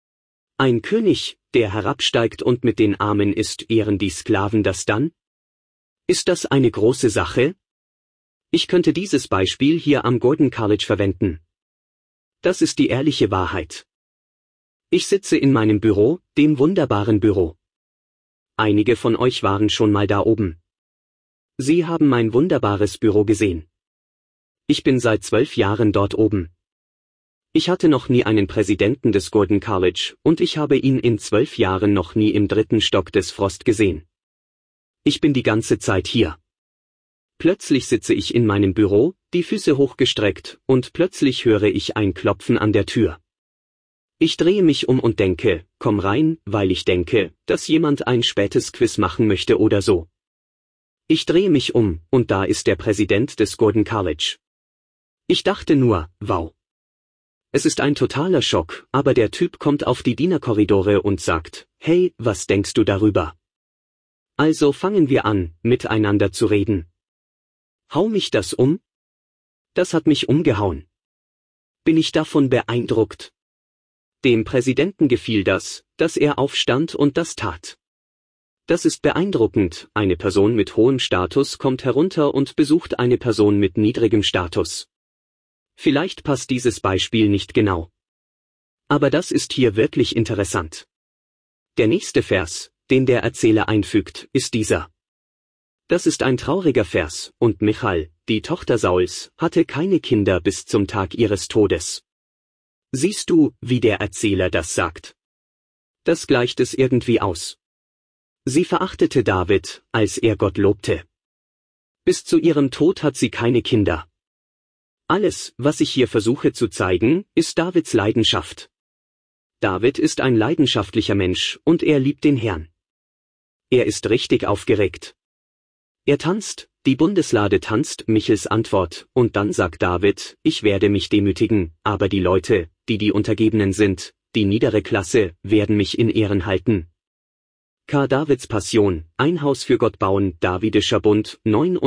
Ein König, der herabsteigt und mit den Armen isst, ehren die Sklaven das dann? Ist das eine große Sache? Ich könnte dieses Beispiel hier am Gordon College verwenden. Das ist die ehrliche Wahrheit. Ich sitze in meinem Büro, dem wunderbaren Büro. Einige von euch waren schon mal da oben. Sie haben mein wunderbares Büro gesehen. Ich bin seit 12 Jahren dort oben. Ich hatte noch nie einen Präsidenten des Gordon College, und ich habe ihn in 12 Jahren noch nie im 3. Stock des Frost gesehen. Ich bin die ganze Zeit hier. Plötzlich sitze ich in meinem Büro, die Füße hochgestreckt, und plötzlich höre ich ein Klopfen an der Tür. Ich drehe mich um und denke: Komm rein, weil ich denke, dass jemand ein spätes Quiz machen möchte oder so. Ich drehe mich um, und da ist der Präsident des Gordon College. Ich dachte nur: Wow. Es ist ein totaler Schock, aber der Typ kommt auf die Dienerkorridore und sagt: Hey, was denkst du darüber? Also fangen wir an, miteinander zu reden. Hau mich das um? Das hat mich umgehauen. Bin ich davon beeindruckt? Dem Präsidenten gefiel das, dass er aufstand und das tat. Das ist beeindruckend, eine Person mit hohem Status kommt herunter und besucht eine Person mit niedrigem Status. Vielleicht passt dieses Beispiel nicht genau. Aber das ist hier wirklich interessant. Der nächste Vers, den der Erzähler einfügt, ist dieser. Das ist ein trauriger Vers, und Michal, die Tochter Sauls, hatte keine Kinder bis zum Tag ihres Todes. Siehst du, wie der Erzähler das sagt? Das gleicht es irgendwie aus. Sie verachtete David, als er Gott lobte. Bis zu ihrem Tod hat sie keine Kinder. Alles, was ich hier versuche zu zeigen, ist Davids Leidenschaft. David ist ein leidenschaftlicher Mensch und er liebt den Herrn. Er ist richtig aufgeregt. Er tanzt, die Bundeslade tanzt, Michals Antwort, und dann sagt David, ich werde mich demütigen, aber die Leute, die Untergebenen sind, die niedere Klasse, werden mich in Ehren halten. Davids Passion, ein Haus für Gott bauen, Davidischer Bund,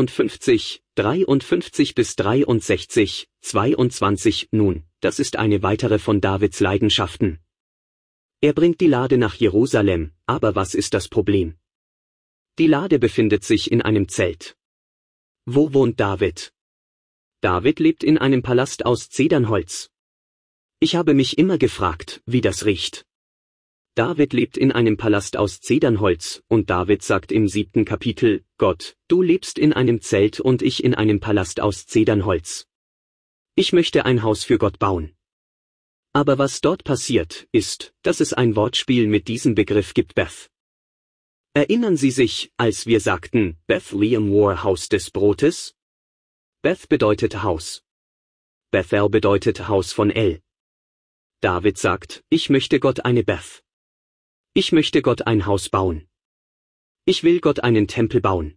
59, 53 bis 63, 22, nun, das ist eine weitere von Davids Leidenschaften. Er bringt die Lade nach Jerusalem, aber was ist das Problem? Die Lade befindet sich in einem Zelt. Wo wohnt David? David lebt in einem Palast aus Zedernholz. Ich habe mich immer gefragt, wie das riecht. David lebt in einem Palast aus Zedernholz, und David sagt im 7. Kapitel, Gott, du lebst in einem Zelt und ich in einem Palast aus Zedernholz. Ich möchte ein Haus für Gott bauen. Aber was dort passiert, ist, dass es ein Wortspiel mit diesem Begriff gibt, Beth. Erinnern Sie sich, als wir sagten, Bethlehem war Haus des Brotes? Beth bedeutet Haus. Bethel bedeutet Haus von El. David sagt, ich möchte Gott eine Beth. Ich möchte Gott ein Haus bauen. Ich will Gott einen Tempel bauen.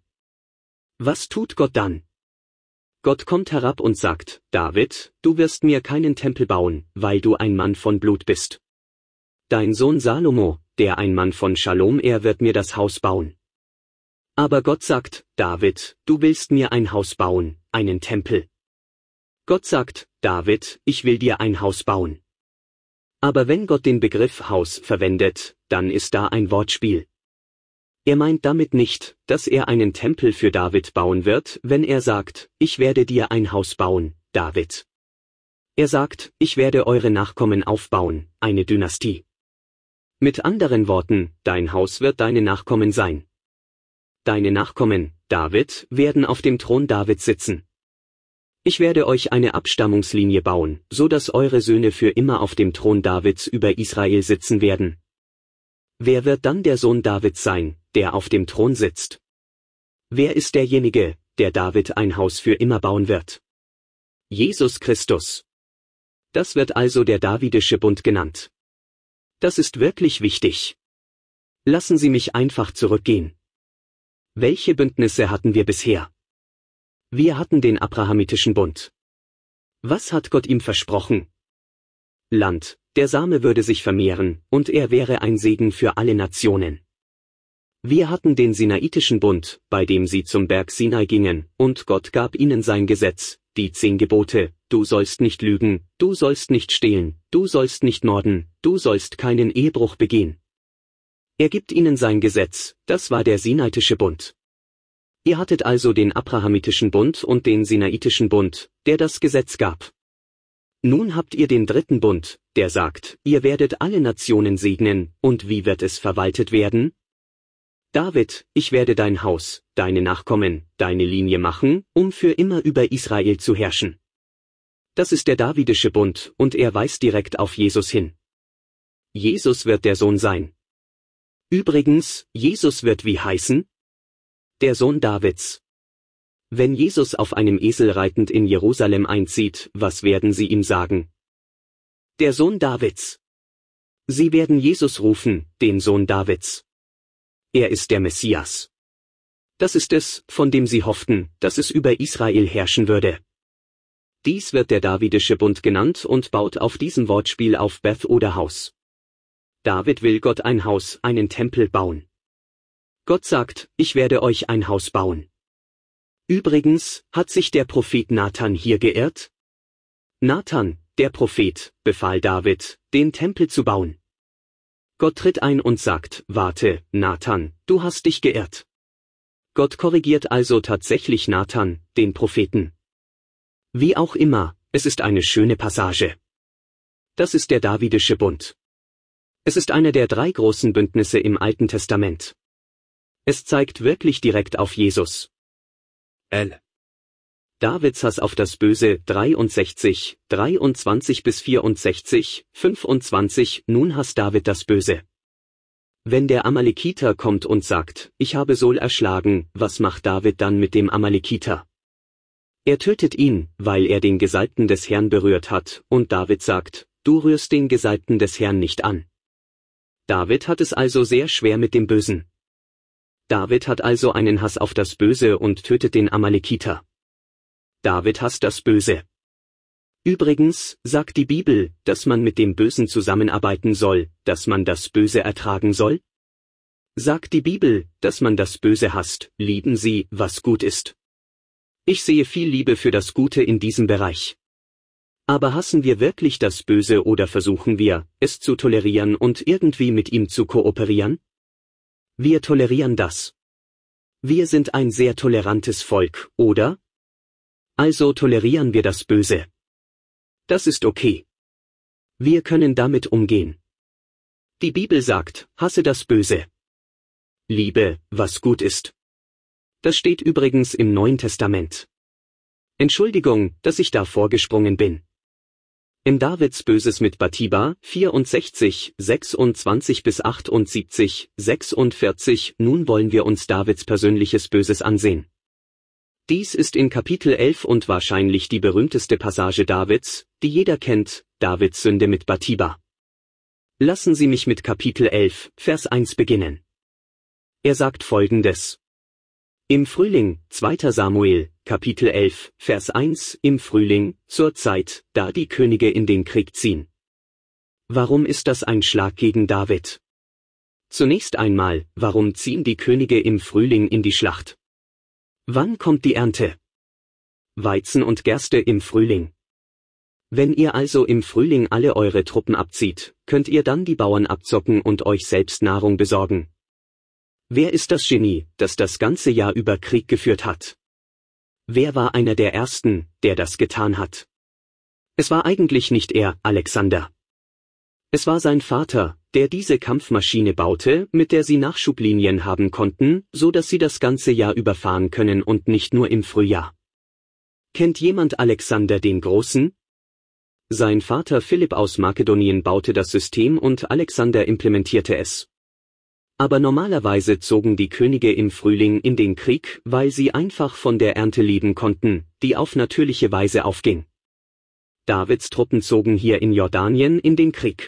Was tut Gott dann? Gott kommt herab und sagt, David, du wirst mir keinen Tempel bauen, weil du ein Mann von Blut bist. Dein Sohn Salomo, der ein Mann von Schalom, er wird mir das Haus bauen. Aber Gott sagt, David, du willst mir ein Haus bauen, einen Tempel. Gott sagt, David, ich will dir ein Haus bauen. Aber wenn Gott den Begriff Haus verwendet, dann ist da ein Wortspiel. Er meint damit nicht, dass er einen Tempel für David bauen wird, wenn er sagt, ich werde dir ein Haus bauen, David. Er sagt, ich werde eure Nachkommen aufbauen, eine Dynastie. Mit anderen Worten, dein Haus wird deine Nachkommen sein. Deine Nachkommen, David, werden auf dem Thron Davids sitzen. Ich werde euch eine Abstammungslinie bauen, so dass eure Söhne für immer auf dem Thron Davids über Israel sitzen werden. Wer wird dann der Sohn Davids sein, der auf dem Thron sitzt? Wer ist derjenige, der David ein Haus für immer bauen wird? Jesus Christus. Das wird also der Davidische Bund genannt. Das ist wirklich wichtig. Lassen Sie mich einfach zurückgehen. Welche Bündnisse hatten wir bisher? Wir hatten den Abrahamitischen Bund. Was hat Gott ihm versprochen? Land, der Same würde sich vermehren, und er wäre ein Segen für alle Nationen. Wir hatten den Sinaitischen Bund, bei dem sie zum Berg Sinai gingen, und Gott gab ihnen sein Gesetz, die 10 Gebote, du sollst nicht lügen, du sollst nicht stehlen, du sollst nicht morden, du sollst keinen Ehebruch begehen. Er gibt ihnen sein Gesetz, das war der Sinaitische Bund. Ihr hattet also den Abrahamitischen Bund und den Sinaitischen Bund, der das Gesetz gab. Nun habt ihr den 3. Bund, der sagt, ihr werdet alle Nationen segnen, und wie wird es verwaltet werden? David, ich werde dein Haus, deine Nachkommen, deine Linie machen, um für immer über Israel zu herrschen. Das ist der Davidische Bund, und er weist direkt auf Jesus hin. Jesus wird der Sohn sein. Übrigens, Jesus wird wie heißen? Der Sohn Davids. Wenn Jesus auf einem Esel reitend in Jerusalem einzieht, was werden sie ihm sagen? Der Sohn Davids. Sie werden Jesus rufen, den Sohn Davids. Er ist der Messias. Das ist es, von dem sie hofften, dass es über Israel herrschen würde. Dies wird der Davidische Bund genannt und baut auf diesem Wortspiel auf Beth oder Haus. David will Gott ein Haus, einen Tempel bauen. Gott sagt, ich werde euch ein Haus bauen. Übrigens, hat sich der Prophet Nathan hier geirrt? Nathan, der Prophet, befahl David, den Tempel zu bauen. Gott tritt ein und sagt, warte, Nathan, du hast dich geirrt. Gott korrigiert also tatsächlich Nathan, den Propheten. Wie auch immer, es ist eine schöne Passage. Das ist der Davidische Bund. Es ist einer der 3 großen Bündnisse im Alten Testament. Es zeigt wirklich direkt auf Jesus. L. Davids Hass auf das Böse 63, 23-64, 25. Nun hasst David das Böse. Wenn der Amalekiter kommt und sagt, ich habe Saul erschlagen, was macht David dann mit dem Amalekiter? Er tötet ihn, weil er den Gesalbten des Herrn berührt hat, und David sagt, du rührst den Gesalbten des Herrn nicht an. David hat es also sehr schwer mit dem Bösen. David hat also einen Hass auf das Böse und tötet den Amalekiter. David hasst das Böse. Übrigens sagt die Bibel, dass man mit dem Bösen zusammenarbeiten soll, dass man das Böse ertragen soll? Sagt die Bibel, dass man das Böse hasst, lieben Sie, was gut ist. Ich sehe viel Liebe für das Gute in diesem Bereich. Aber hassen wir wirklich das Böse oder versuchen wir, es zu tolerieren und irgendwie mit ihm zu kooperieren? Wir tolerieren das. Wir sind ein sehr tolerantes Volk, oder? Also tolerieren wir das Böse. Das ist okay. Wir können damit umgehen. Die Bibel sagt, hasse das Böse. Liebe, was gut ist. Das steht übrigens im Neuen Testament. Entschuldigung, dass ich da vorgesprungen bin. Im Davids Böses mit Bathiba, 64, 26-78, 46, nun wollen wir uns Davids persönliches Böses ansehen. Dies ist in Kapitel 11 und wahrscheinlich die berühmteste Passage Davids, die jeder kennt, Davids Sünde mit Bathiba. Lassen Sie mich mit Kapitel 11, Vers 1 beginnen. Er sagt Folgendes. Im Frühling, 2. Samuel, Kapitel 11, Vers 1, im Frühling, zur Zeit, da die Könige in den Krieg ziehen. Warum ist das ein Schlag gegen David? Zunächst einmal, warum ziehen die Könige im Frühling in die Schlacht? Wann kommt die Ernte? Weizen und Gerste im Frühling. Wenn ihr also im Frühling alle eure Truppen abzieht, könnt ihr dann die Bauern abzocken und euch selbst Nahrung besorgen. Wer ist das Genie, das das ganze Jahr über Krieg geführt hat? Wer war einer der Ersten, der das getan hat? Es war eigentlich nicht er, Alexander. Es war sein Vater, der diese Kampfmaschine baute, mit der sie Nachschublinien haben konnten, so dass sie das ganze Jahr überfahren können und nicht nur im Frühjahr. Kennt jemand Alexander den Großen? Sein Vater Philipp aus Makedonien baute das System und Alexander implementierte es. Aber normalerweise zogen die Könige im Frühling in den Krieg, weil sie einfach von der Ernte leben konnten, die auf natürliche Weise aufging. Davids Truppen zogen hier in Jordanien in den Krieg.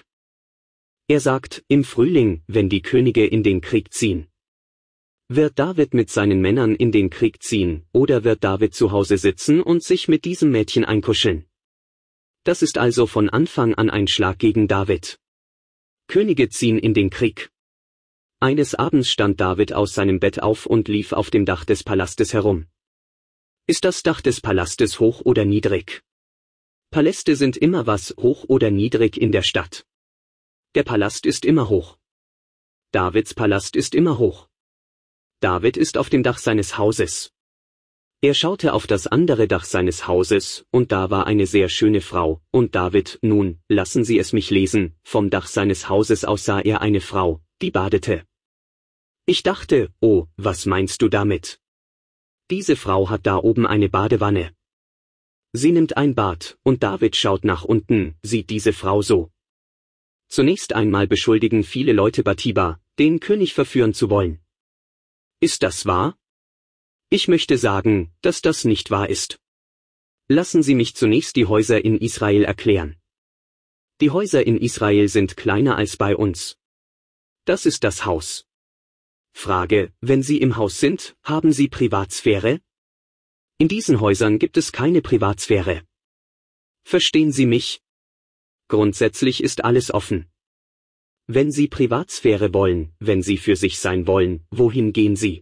Er sagt, im Frühling, wenn die Könige in den Krieg ziehen. Wird David mit seinen Männern in den Krieg ziehen, oder wird David zu Hause sitzen und sich mit diesem Mädchen einkuscheln? Das ist also von Anfang an ein Schlag gegen David. Könige ziehen in den Krieg. Eines Abends stand David aus seinem Bett auf und lief auf dem Dach des Palastes herum. Ist das Dach des Palastes hoch oder niedrig? Paläste sind immer was hoch oder niedrig in der Stadt. Der Palast ist immer hoch. Davids Palast ist immer hoch. David ist auf dem Dach seines Hauses. Er schaute auf das andere Dach seines Hauses, und da war eine sehr schöne Frau, und David, nun, lassen Sie es mich lesen, vom Dach seines Hauses aus sah er eine Frau, die badete. Ich dachte, oh, was meinst du damit? Diese Frau hat da oben eine Badewanne. Sie nimmt ein Bad, und David schaut nach unten, sieht diese Frau so. Zunächst einmal beschuldigen viele Leute Bathiba, den König verführen zu wollen. Ist das wahr? Ich möchte sagen, dass das nicht wahr ist. Lassen Sie mich zunächst die Häuser in Israel erklären. Die Häuser in Israel sind kleiner als bei uns. Das ist das Haus. Frage, wenn Sie im Haus sind, haben Sie Privatsphäre? In diesen Häusern gibt es keine Privatsphäre. Verstehen Sie mich? Grundsätzlich ist alles offen. Wenn Sie Privatsphäre wollen, wenn Sie für sich sein wollen, wohin gehen Sie?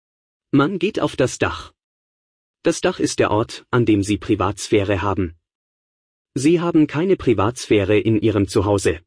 Man geht auf das Dach. Das Dach ist der Ort, an dem Sie Privatsphäre haben. Sie haben keine Privatsphäre in ihrem Zuhause.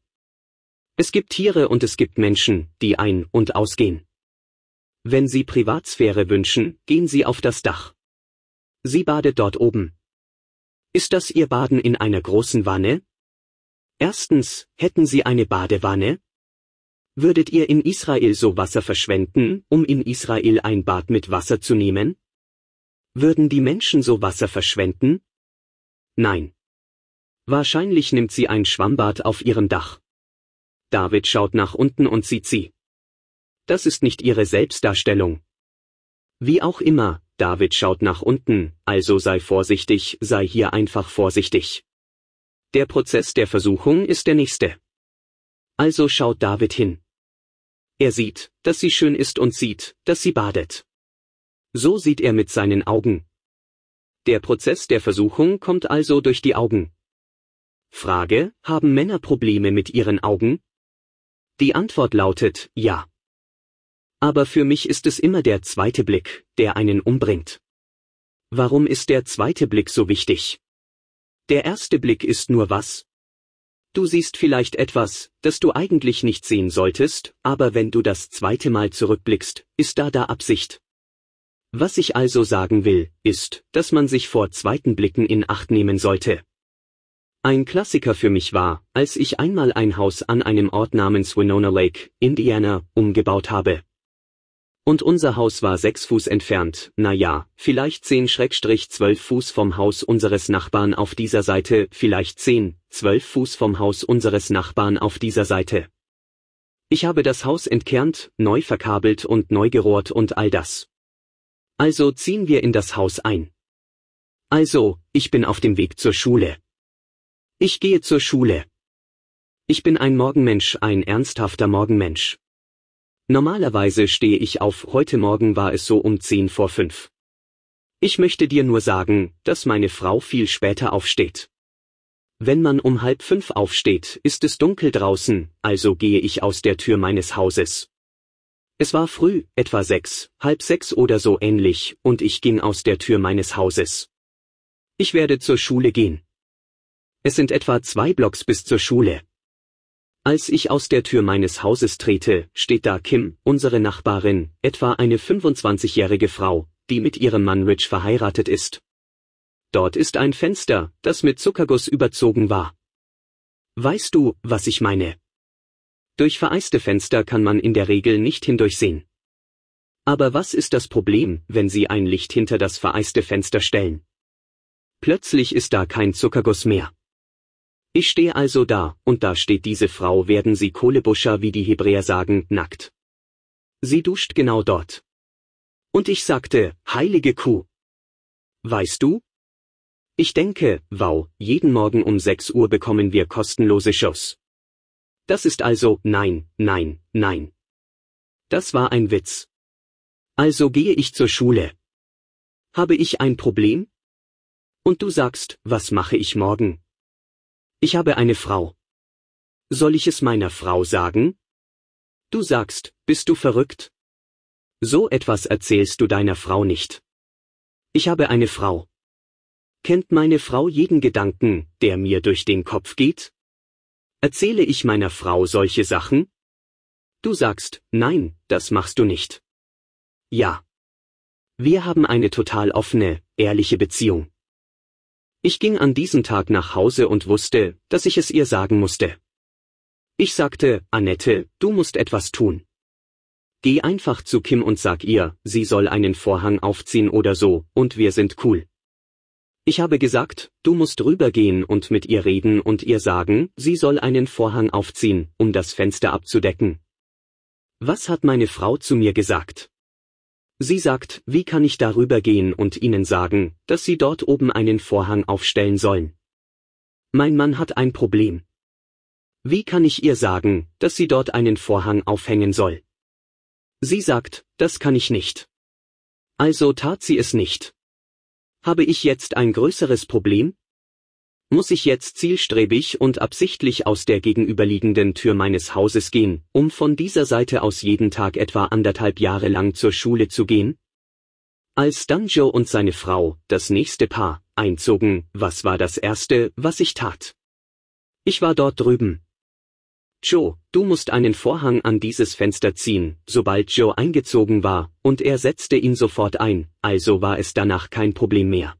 Es gibt Tiere und es gibt Menschen, die ein- und ausgehen. Wenn Sie Privatsphäre wünschen, gehen Sie auf das Dach. Sie badet dort oben. Ist das Ihr Baden in einer großen Wanne? Erstens, hätten Sie eine Badewanne? Würdet ihr in Israel so Wasser verschwenden, um in Israel ein Bad mit Wasser zu nehmen? Würden die Menschen so Wasser verschwenden? Nein. Wahrscheinlich nimmt sie ein Schwammbad auf ihrem Dach. David schaut nach unten und sieht sie. Das ist nicht ihre Selbstdarstellung. Wie auch immer, David schaut nach unten, also sei vorsichtig, sei hier einfach vorsichtig. Der Prozess der Versuchung ist der nächste. Also schaut David hin. Er sieht, dass sie schön ist und sieht, dass sie badet. So sieht er mit seinen Augen. Der Prozess der Versuchung kommt also durch die Augen. Frage: Haben Männer Probleme mit ihren Augen? Die Antwort lautet, ja. Aber für mich ist es immer der zweite Blick, der einen umbringt. Warum ist der zweite Blick so wichtig? Der erste Blick ist nur was? Du siehst vielleicht etwas, das du eigentlich nicht sehen solltest, aber wenn du das zweite Mal zurückblickst, ist da Absicht. Was ich also sagen will, ist, dass man sich vor zweiten Blicken in Acht nehmen sollte. Ein Klassiker für mich war, als ich einmal ein Haus an einem Ort namens Winona Lake, Indiana, umgebaut habe. Und unser Haus war 6 Fuß entfernt, vielleicht 10-12 Fuß vom Haus unseres Nachbarn auf dieser Seite, vielleicht 10-12 Fuß vom Haus unseres Nachbarn auf dieser Seite. Ich habe das Haus entkernt, neu verkabelt und neu gerohrt und all das. Also ziehen wir in das Haus ein. Also, ich bin auf dem Weg zur Schule. Ich gehe zur Schule. Ich bin ein Morgenmensch, ein ernsthafter Morgenmensch. Normalerweise stehe ich auf, heute Morgen war es so um 4:10. Ich möchte dir nur sagen, dass meine Frau viel später aufsteht. Wenn man um 4:30 aufsteht, ist es dunkel draußen, also gehe ich aus der Tür meines Hauses. Es war früh, etwa 5, 5:30 oder so ähnlich, und ich ging aus der Tür meines Hauses. Ich werde zur Schule gehen. Es sind etwa 2 Blocks bis zur Schule. Als ich aus der Tür meines Hauses trete, steht da Kim, unsere Nachbarin, etwa eine 25-jährige Frau, die mit ihrem Mann Rich verheiratet ist. Dort ist ein Fenster, das mit Zuckerguss überzogen war. Weißt du, was ich meine? Durch vereiste Fenster kann man in der Regel nicht hindurchsehen. Aber was ist das Problem, wenn Sie ein Licht hinter das vereiste Fenster stellen? Plötzlich ist da kein Zuckerguss mehr. Ich stehe also da, und da steht diese Frau, werden Sie Kohlebuscher, wie die Hebräer sagen, nackt. Sie duscht genau dort. Und ich sagte, heilige Kuh. Weißt du? Ich denke, wow, jeden Morgen um 6 Uhr bekommen wir kostenlose Shows. Das ist also, nein. Das war ein Witz. Also gehe ich zur Schule. Habe ich ein Problem? Und du sagst, was mache ich morgen? Ich habe eine Frau. Soll ich es meiner Frau sagen? Du sagst, bist du verrückt? So etwas erzählst du deiner Frau nicht. Ich habe eine Frau. Kennt meine Frau jeden Gedanken, der mir durch den Kopf geht? Erzähle ich meiner Frau solche Sachen? Du sagst, nein, das machst du nicht. Ja. Wir haben eine total offene, ehrliche Beziehung. Ich ging an diesem Tag nach Hause und wusste, dass ich es ihr sagen musste. Ich sagte, Annette, du musst etwas tun. Geh einfach zu Kim und sag ihr, sie soll einen Vorhang aufziehen oder so, und wir sind cool. Ich habe gesagt, du musst rübergehen und mit ihr reden und ihr sagen, sie soll einen Vorhang aufziehen, um das Fenster abzudecken. Was hat meine Frau zu mir gesagt? Sie sagt, wie kann ich darüber gehen und ihnen sagen, dass sie dort oben einen Vorhang aufstellen sollen? Mein Mann hat ein Problem. Wie kann ich ihr sagen, dass sie dort einen Vorhang aufhängen soll? Sie sagt, das kann ich nicht. Also tat sie es nicht. Habe ich jetzt ein größeres Problem? Muss ich jetzt zielstrebig und absichtlich aus der gegenüberliegenden Tür meines Hauses gehen, um von dieser Seite aus jeden Tag etwa 1,5 Jahre lang zur Schule zu gehen? Als dann Joe und seine Frau, das nächste Paar, einzogen, was war das Erste, was ich tat? Ich war dort drüben. Joe, du musst einen Vorhang an dieses Fenster ziehen, sobald Joe eingezogen war, und er setzte ihn sofort ein, also war es danach kein Problem mehr.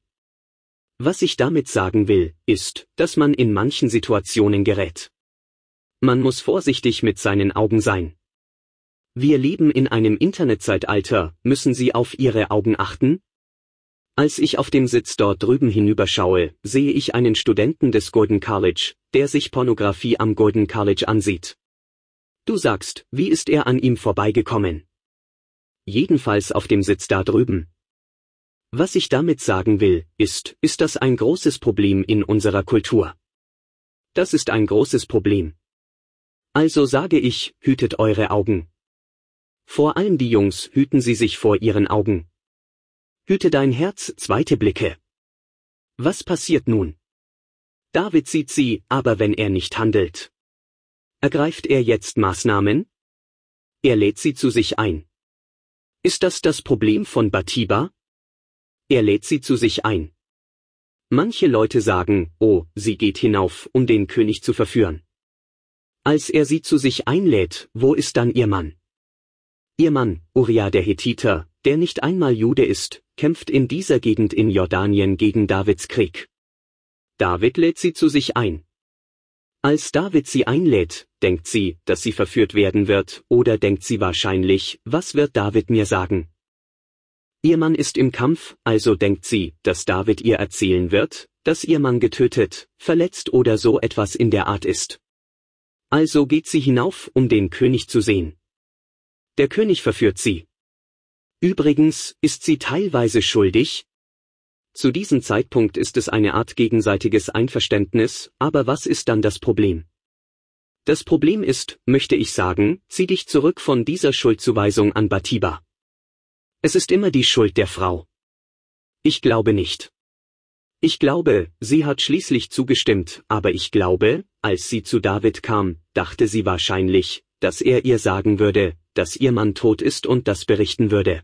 Was ich damit sagen will, ist, dass man in manchen Situationen gerät. Man muss vorsichtig mit seinen Augen sein. Wir leben in einem Internetzeitalter, müssen Sie auf Ihre Augen achten? Als ich auf dem Sitz dort drüben hinüberschaue, sehe ich einen Studenten des Gordon College, der sich Pornografie am Gordon College ansieht. Du sagst, wie ist er an ihm vorbeigekommen? Jedenfalls auf dem Sitz da drüben. Was ich damit sagen will, ist das ein großes Problem in unserer Kultur? Das ist ein großes Problem. Also sage ich, hütet eure Augen. Vor allem die Jungs hüten sie sich vor ihren Augen. Hüte dein Herz, zweite Blicke. Was passiert nun? David sieht sie, aber wenn er nicht handelt. Ergreift er jetzt Maßnahmen? Er lädt sie zu sich ein. Ist das das Problem von Bathsheba? Er lädt sie zu sich ein. Manche Leute sagen, oh, sie geht hinauf, um den König zu verführen. Als er sie zu sich einlädt, wo ist dann ihr Mann? Ihr Mann, Uria der Hethiter, der nicht einmal Jude ist, kämpft in dieser Gegend in Jordanien gegen Davids Krieg. David lädt sie zu sich ein. Als David sie einlädt, denkt sie, dass sie verführt werden wird, oder denkt sie wahrscheinlich, was wird David mir sagen? Ihr Mann ist im Kampf, also denkt sie, dass David ihr erzählen wird, dass ihr Mann getötet, verletzt oder so etwas in der Art ist. Also geht sie hinauf, um den König zu sehen. Der König verführt sie. Übrigens, ist sie teilweise schuldig? Zu diesem Zeitpunkt ist es eine Art gegenseitiges Einverständnis, aber was ist dann das Problem? Das Problem ist, möchte ich sagen, zieh dich zurück von dieser Schuldzuweisung an Bathsheba. Es ist immer die Schuld der Frau. Ich glaube nicht. Ich glaube, sie hat schließlich zugestimmt, aber ich glaube, als sie zu David kam, dachte sie wahrscheinlich, dass er ihr sagen würde, dass ihr Mann tot ist und das berichten würde.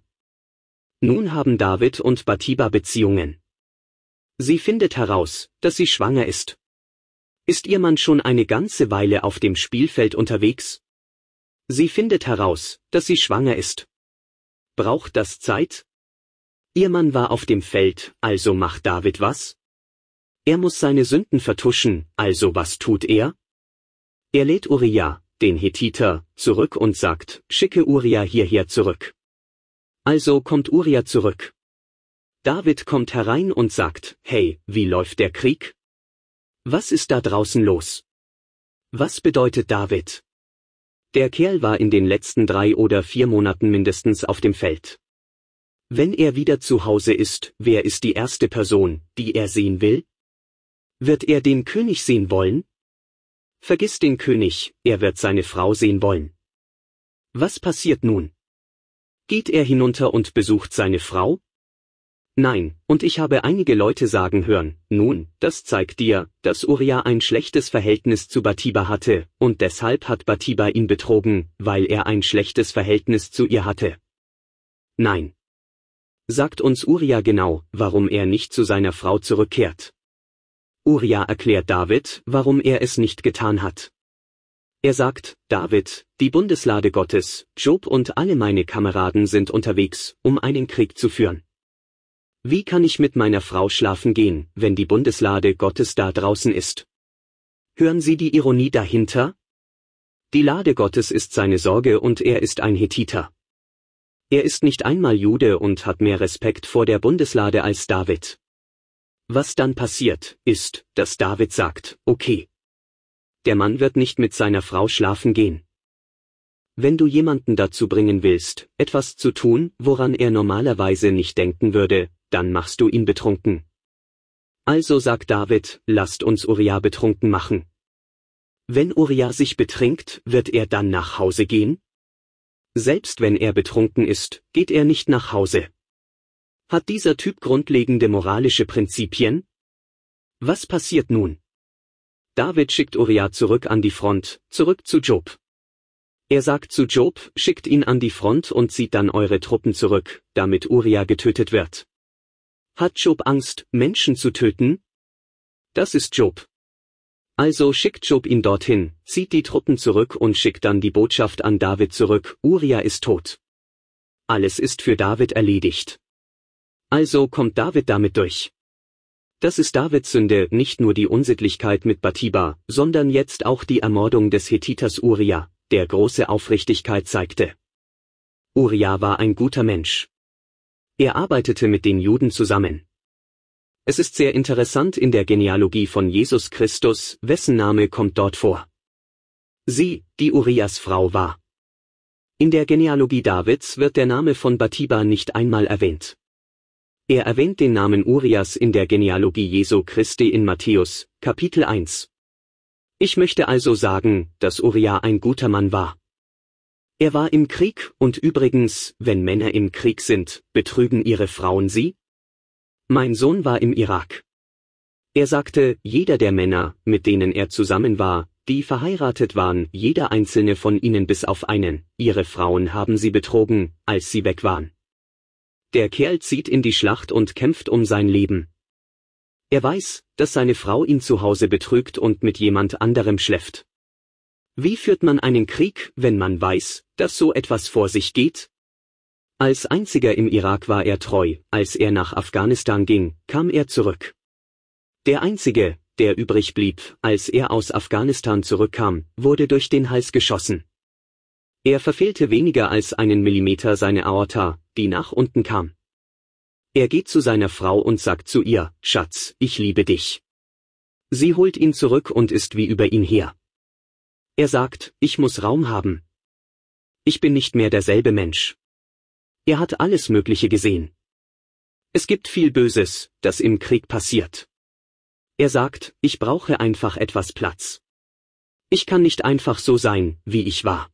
Nun haben David und Bathsheba Beziehungen. Sie findet heraus, dass sie schwanger ist. Ist ihr Mann schon eine ganze Weile auf dem Spielfeld unterwegs? Sie findet heraus, dass sie schwanger ist. Braucht das Zeit? Ihr Mann war auf dem Feld, also macht David was? Er muss seine Sünden vertuschen, also was tut er? Er lädt Uria, den Hethiter, zurück und sagt, schicke Uria hierher zurück. Also kommt Uria zurück. David kommt herein und sagt, hey, wie läuft der Krieg? Was ist da draußen los? Was bedeutet David? Der Kerl war in den letzten 3 oder 4 Monaten mindestens auf dem Feld. Wenn er wieder zu Hause ist, wer ist die erste Person, die er sehen will? Wird er den König sehen wollen? Vergiss den König, er wird seine Frau sehen wollen. Was passiert nun? Geht er hinunter und besucht seine Frau? Nein, und ich habe einige Leute sagen hören, nun, das zeigt dir, dass Uria ein schlechtes Verhältnis zu Bathsheba hatte, und deshalb hat Bathsheba ihn betrogen, weil er ein schlechtes Verhältnis zu ihr hatte. Nein. Sagt uns Uria genau, warum er nicht zu seiner Frau zurückkehrt. Uria erklärt David, warum er es nicht getan hat. Er sagt, David, die Bundeslade Gottes, Job und alle meine Kameraden sind unterwegs, um einen Krieg zu führen. Wie kann ich mit meiner Frau schlafen gehen, wenn die Bundeslade Gottes da draußen ist? Hören Sie die Ironie dahinter? Die Lade Gottes ist seine Sorge und er ist ein Hethiter. Er ist nicht einmal Jude und hat mehr Respekt vor der Bundeslade als David. Was dann passiert, ist, dass David sagt, okay. Der Mann wird nicht mit seiner Frau schlafen gehen. Wenn du jemanden dazu bringen willst, etwas zu tun, woran er normalerweise nicht denken würde, dann machst du ihn betrunken. Also sagt David, lasst uns Uria betrunken machen. Wenn Uria sich betrinkt, wird er dann nach Hause gehen? Selbst wenn er betrunken ist, geht er nicht nach Hause. Hat dieser Typ grundlegende moralische Prinzipien? Was passiert nun? David schickt Uria zurück an die Front, zurück zu Job. Er sagt zu Job, schickt ihn an die Front und zieht dann eure Truppen zurück, damit Uria getötet wird. Hat Job Angst, Menschen zu töten? Das ist Job. Also schickt Job ihn dorthin, zieht die Truppen zurück und schickt dann die Botschaft an David zurück, Uria ist tot. Alles ist für David erledigt. Also kommt David damit durch. Das ist Davids Sünde, nicht nur die Unsittlichkeit mit Bathseba, sondern jetzt auch die Ermordung des Hethiters Uria, der große Aufrichtigkeit zeigte. Uria war ein guter Mensch. Er arbeitete mit den Juden zusammen. Es ist sehr interessant in der Genealogie von Jesus Christus, wessen Name kommt dort vor. Sie, die Urias Frau war. In der Genealogie Davids wird der Name von Bathseba nicht einmal erwähnt. Er erwähnt den Namen Urias in der Genealogie Jesu Christi in Matthäus, Kapitel 1. Ich möchte also sagen, dass Uria ein guter Mann war. Er war im Krieg, und übrigens, wenn Männer im Krieg sind, betrügen ihre Frauen sie? Mein Sohn war im Irak. Er sagte, jeder der Männer, mit denen er zusammen war, die verheiratet waren, jeder einzelne von ihnen bis auf einen, ihre Frauen haben sie betrogen, als sie weg waren. Der Kerl zieht in die Schlacht und kämpft um sein Leben. Er weiß, dass seine Frau ihn zu Hause betrügt und mit jemand anderem schläft. Wie führt man einen Krieg, wenn man weiß, dass so etwas vor sich geht? Als einziger im Irak war er treu, als er nach Afghanistan ging, kam er zurück. Der einzige, der übrig blieb, als er aus Afghanistan zurückkam, wurde durch den Hals geschossen. Er verfehlte weniger als einen Millimeter seine Aorta, die nach unten kam. Er geht zu seiner Frau und sagt zu ihr, Schatz, ich liebe dich. Sie holt ihn zurück und ist wie über ihn her. Er sagt, ich muss Raum haben. Ich bin nicht mehr derselbe Mensch. Er hat alles Mögliche gesehen. Es gibt viel Böses, das im Krieg passiert. Er sagt, ich brauche einfach etwas Platz. Ich kann nicht einfach so sein, wie ich war.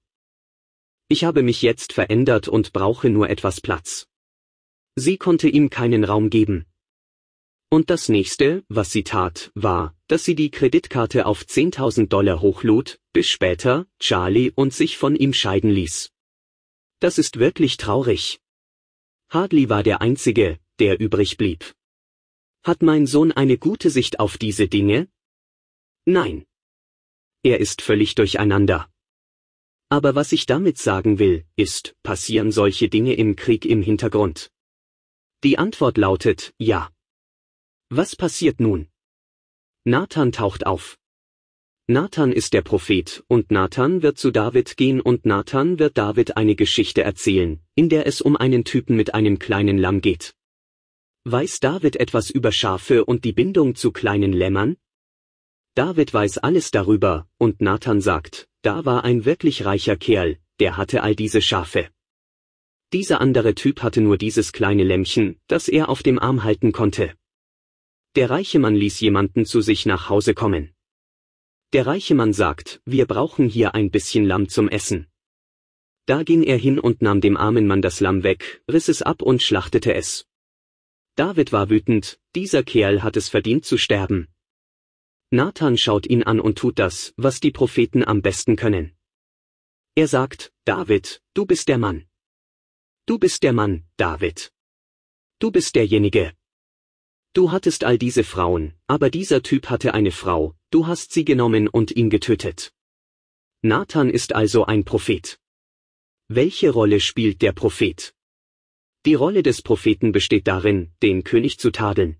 Ich habe mich jetzt verändert und brauche nur etwas Platz. Sie konnte ihm keinen Raum geben. Und das nächste, was sie tat, war, dass sie die Kreditkarte auf $10.000 hochlud, bis später, Charlie und sich von ihm scheiden ließ. Das ist wirklich traurig. Hadley war der Einzige, der übrig blieb. Hat mein Sohn eine gute Sicht auf diese Dinge? Nein. Er ist völlig durcheinander. Aber was ich damit sagen will, ist, passieren solche Dinge im Krieg im Hintergrund? Die Antwort lautet, ja. Was passiert nun? Nathan taucht auf. Nathan ist der Prophet, und Nathan wird zu David gehen und Nathan wird David eine Geschichte erzählen, in der es um einen Typen mit einem kleinen Lamm geht. Weiß David etwas über Schafe und die Bindung zu kleinen Lämmern? David weiß alles darüber, und Nathan sagt, da war ein wirklich reicher Kerl, der hatte all diese Schafe. Dieser andere Typ hatte nur dieses kleine Lämmchen, das er auf dem Arm halten konnte. Der reiche Mann ließ jemanden zu sich nach Hause kommen. Der reiche Mann sagt, wir brauchen hier ein bisschen Lamm zum Essen. Da ging er hin und nahm dem armen Mann das Lamm weg, riss es ab und schlachtete es. David war wütend, dieser Kerl hat es verdient zu sterben. Nathan schaut ihn an und tut das, was die Propheten am besten können. Er sagt, David, du bist der Mann. Du bist der Mann, David. Du bist derjenige. Du hattest all diese Frauen, aber dieser Typ hatte eine Frau, du hast sie genommen und ihn getötet. Nathan ist also ein Prophet. Welche Rolle spielt der Prophet? Die Rolle des Propheten besteht darin, den König zu tadeln.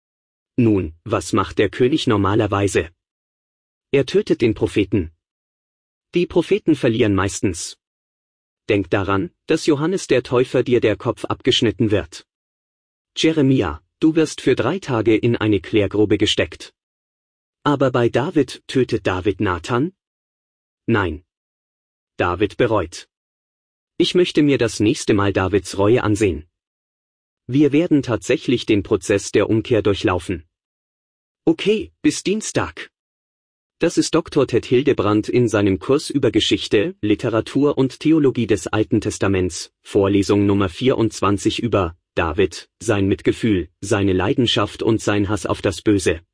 Nun, was macht der König normalerweise? Er tötet den Propheten. Die Propheten verlieren meistens. Denk daran, dass Johannes der Täufer dir der Kopf abgeschnitten wird. Jeremia, du wirst für 3 Tage in eine Klärgrube gesteckt. Aber bei David tötet David Nathan? Nein. David bereut. Ich möchte mir das nächste Mal Davids Reue ansehen. Wir werden tatsächlich den Prozess der Umkehr durchlaufen. Okay, bis Dienstag. Das ist Dr. Ted Hildebrandt in seinem Kurs über Geschichte, Literatur und Theologie des Alten Testaments, Vorlesung Nummer 24 über David, sein Mitgefühl, seine Leidenschaft und sein Hass auf das Böse.